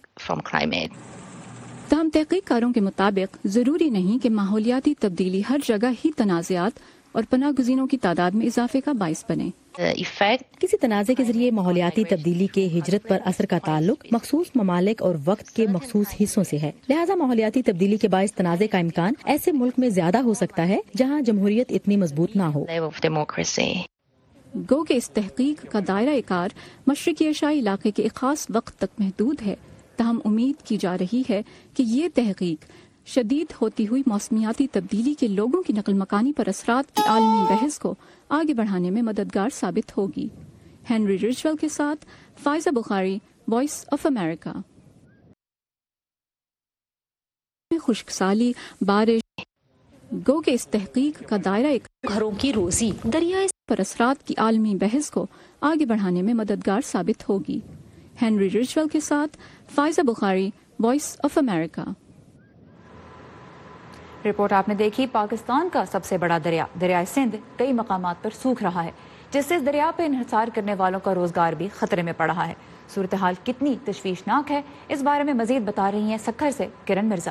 تاہم تحقیق کاروں کے مطابق ضروری نہیں کہ ماحولیاتی تبدیلی ہر جگہ ہی تنازعات اور پناہ گزینوں کی تعداد میں اضافے کا باعث بنے. کسی تنازع کے ذریعے ماحولیاتی تبدیلی کے ہجرت پر اثر کا تعلق مخصوص ممالک اور وقت کے مخصوص حصوں سے ہے، لہٰذا ماحولیاتی تبدیلی کے باعث تنازع کا امکان ایسے ملک میں زیادہ ہو سکتا ہے جہاں جمہوریت اتنی مضبوط نہ ہو. گو کہ اس تحقیق کا دائرہ کار مشرقی ایشیائی علاقے کے ایک خاص وقت تک محدود ہے، تاہم امید کی جا رہی ہے کہ یہ تحقیق شدید ہوتی ہوئی موسمیاتی تبدیلی کے لوگوں کی نقل مکانی پر اثرات کی عالمی بحث کو آگے بڑھانے میں مددگار ثابت ہوگی. ہنری رچول کے ساتھ Faiza Bukhari, voice of America. خشک سالی، بارش. گو کہ اس تحقیق کا دائرہ گھروں کی روزی دریائے پر اثرات کی عالمی بحث کو آگے بڑھانے میں مددگار ثابت ہوگی. ہنری رچول کے ساتھ Faiza Bukhari, voice of America. Report آپ نے دیکھی. پاکستان کا سب سے بڑا دریا دریائے سندھ کئی مقامات پر سوکھ رہا ہے، جس سے اس دریا پہ انحصار کرنے والوں کا روزگار بھی خطرے میں پڑ رہا ہے. صورتحال کتنی تشویشناک ہے، اس بارے میں مزید بتا رہی ہیں سکھر سے کرن مرزا.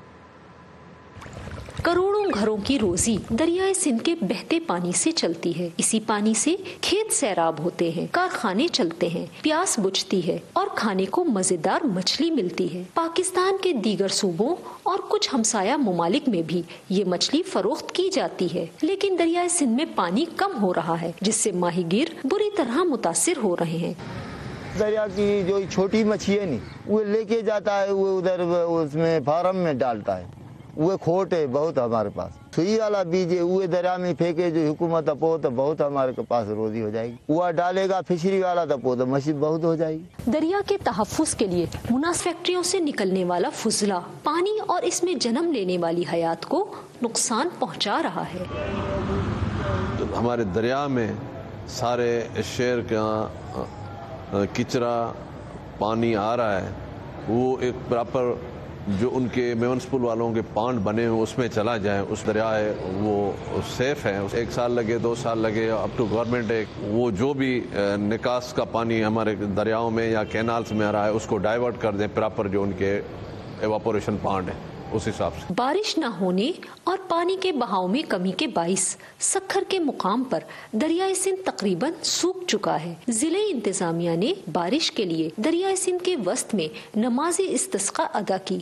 کروڑوں گھروں کی روزی دریائے سندھ کے بہتے پانی سے چلتی ہے. اسی پانی سے کھیت سیراب ہوتے ہیں، کارخانے چلتے ہیں، پیاس بجھتی ہے اور کھانے کو مزیدار مچھلی ملتی ہے. پاکستان کے دیگر صوبوں اور کچھ ہمسایہ ممالک میں بھی یہ مچھلی فروخت کی جاتی ہے، لیکن دریائے سندھ میں پانی کم ہو رہا ہے، جس سے ماہی گیر بری طرح متاثر ہو رہے ہیں. دریا کی جو چھوٹی مچھلی ہے نہیں، وہ لے کے جاتا ہے، وہ ادھر اس میں فارم میں ڈالتا ہے. وہ کھوٹ ہے بہت ہمارے پاس. سوئی والا بیج ہے وہ دریا میں پھینکے جو حکومت اپو تو بہت ہمارے پاس روزی ہو جائے گی. وہ ڈالے گا فشری والا تو تو مچھلی بہت ہو جائے گی. دریا کے تحفظ کے لیے مناس فیکٹریوں سے نکلنے والا فضلہ پانی اور اس میں جنم لینے والی حیات کو نقصان پہنچا رہا ہے. ہمارے دریا میں سارے شہر کا کچرا پانی آ رہا ہے، وہ ایک پراپر جو ان کے میونسپل والوں کے پانڈ بنے ہوئے اس میں چلا جائے. اس دریا ہے وہ سیف ہے. ایک سال لگے، دو سال لگے، اپ ٹو گورنمنٹ ہے وہ جو بھی نکاس کا پانی ہمارے دریاؤں میں یا کینالز میں آ رہا ہے اس کو ڈائیورٹ کر دیں پراپر جو ان کے ایواپوریشن پانڈ ہیں اس حساب سے. بارش نہ ہونے اور پانی کے بہاؤ میں کمی کے باعث سکھر کے مقام پر دریائے سندھ تقریباً سوکھ چکا ہے. ضلع انتظامیہ نے بارش کے لیے دریائے سندھ کے وسط میں نماز استسقاء ادا کی.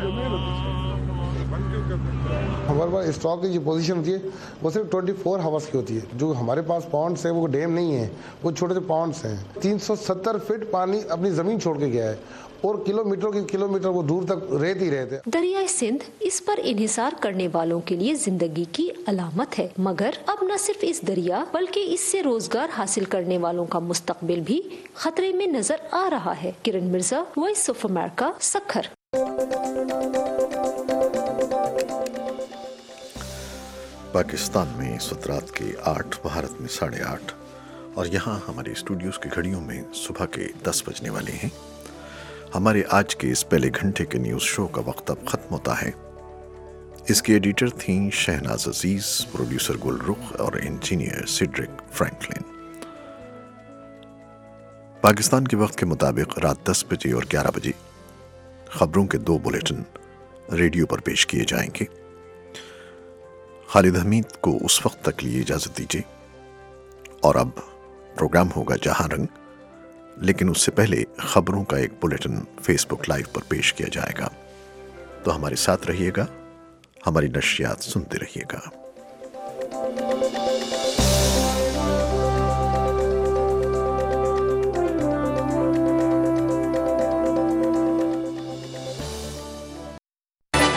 ہمارے پاس اسٹاک کی جو پوزیشن ہوتی ہے وہ صرف ٹوئنٹی فور ہاورس کی ہوتی ہے. جو ہمارے پاس پونڈس ہیں وہ ڈیم نہیں ہیں، وہ چھوٹے سے پونڈس ہیں. تین سو ستر فٹ پانی اپنی زمین چھوڑ کے گیا ہے اور کلومیٹر کی کلومیٹر وہ دور تک رہتے ہی رہتے. دریائے سندھ اس پر انحصار کرنے والوں کے لیے زندگی کی علامت ہے، مگر اب نہ صرف اس دریا بلکہ اس سے روزگار حاصل کرنے والوں کا مستقبل بھی خطرے میں نظر آ رہا ہے. Kiran Mirza, voice of America, Sukkur. Pakistan میں اس وقت رات کے آٹھ، بھارت میں ساڑھے آٹھ، اور یہاں ہمارے اسٹوڈیوز کی گھڑیوں میں صبح کے دس بجنے والے ہیں. ہمارے آج کے اس پہلے گھنٹے کے نیوز شو کا وقت اب ختم ہوتا ہے. اس کی ایڈیٹر تھیں شہناز عزیز، پروڈیوسر گل رخ اور انجینئر سیڈرک فرینکلن. پاکستان کے وقت کے مطابق رات دس بجے اور گیارہ بجے خبروں کے دو بلیٹن ریڈیو پر پیش کیے جائیں گے. खालिद हमीद को उस वक्त तक लिए इजाज़त दीजिए। और अब प्रोग्राम होगा जहां रंग, लेकिन उससे पहले खबरों का एक बुलेटिन फेसबुक लाइव पर पेश किया जाएगा। तो हमारे साथ रहिएगा, हमारी नशियात सुनते रहिएगा।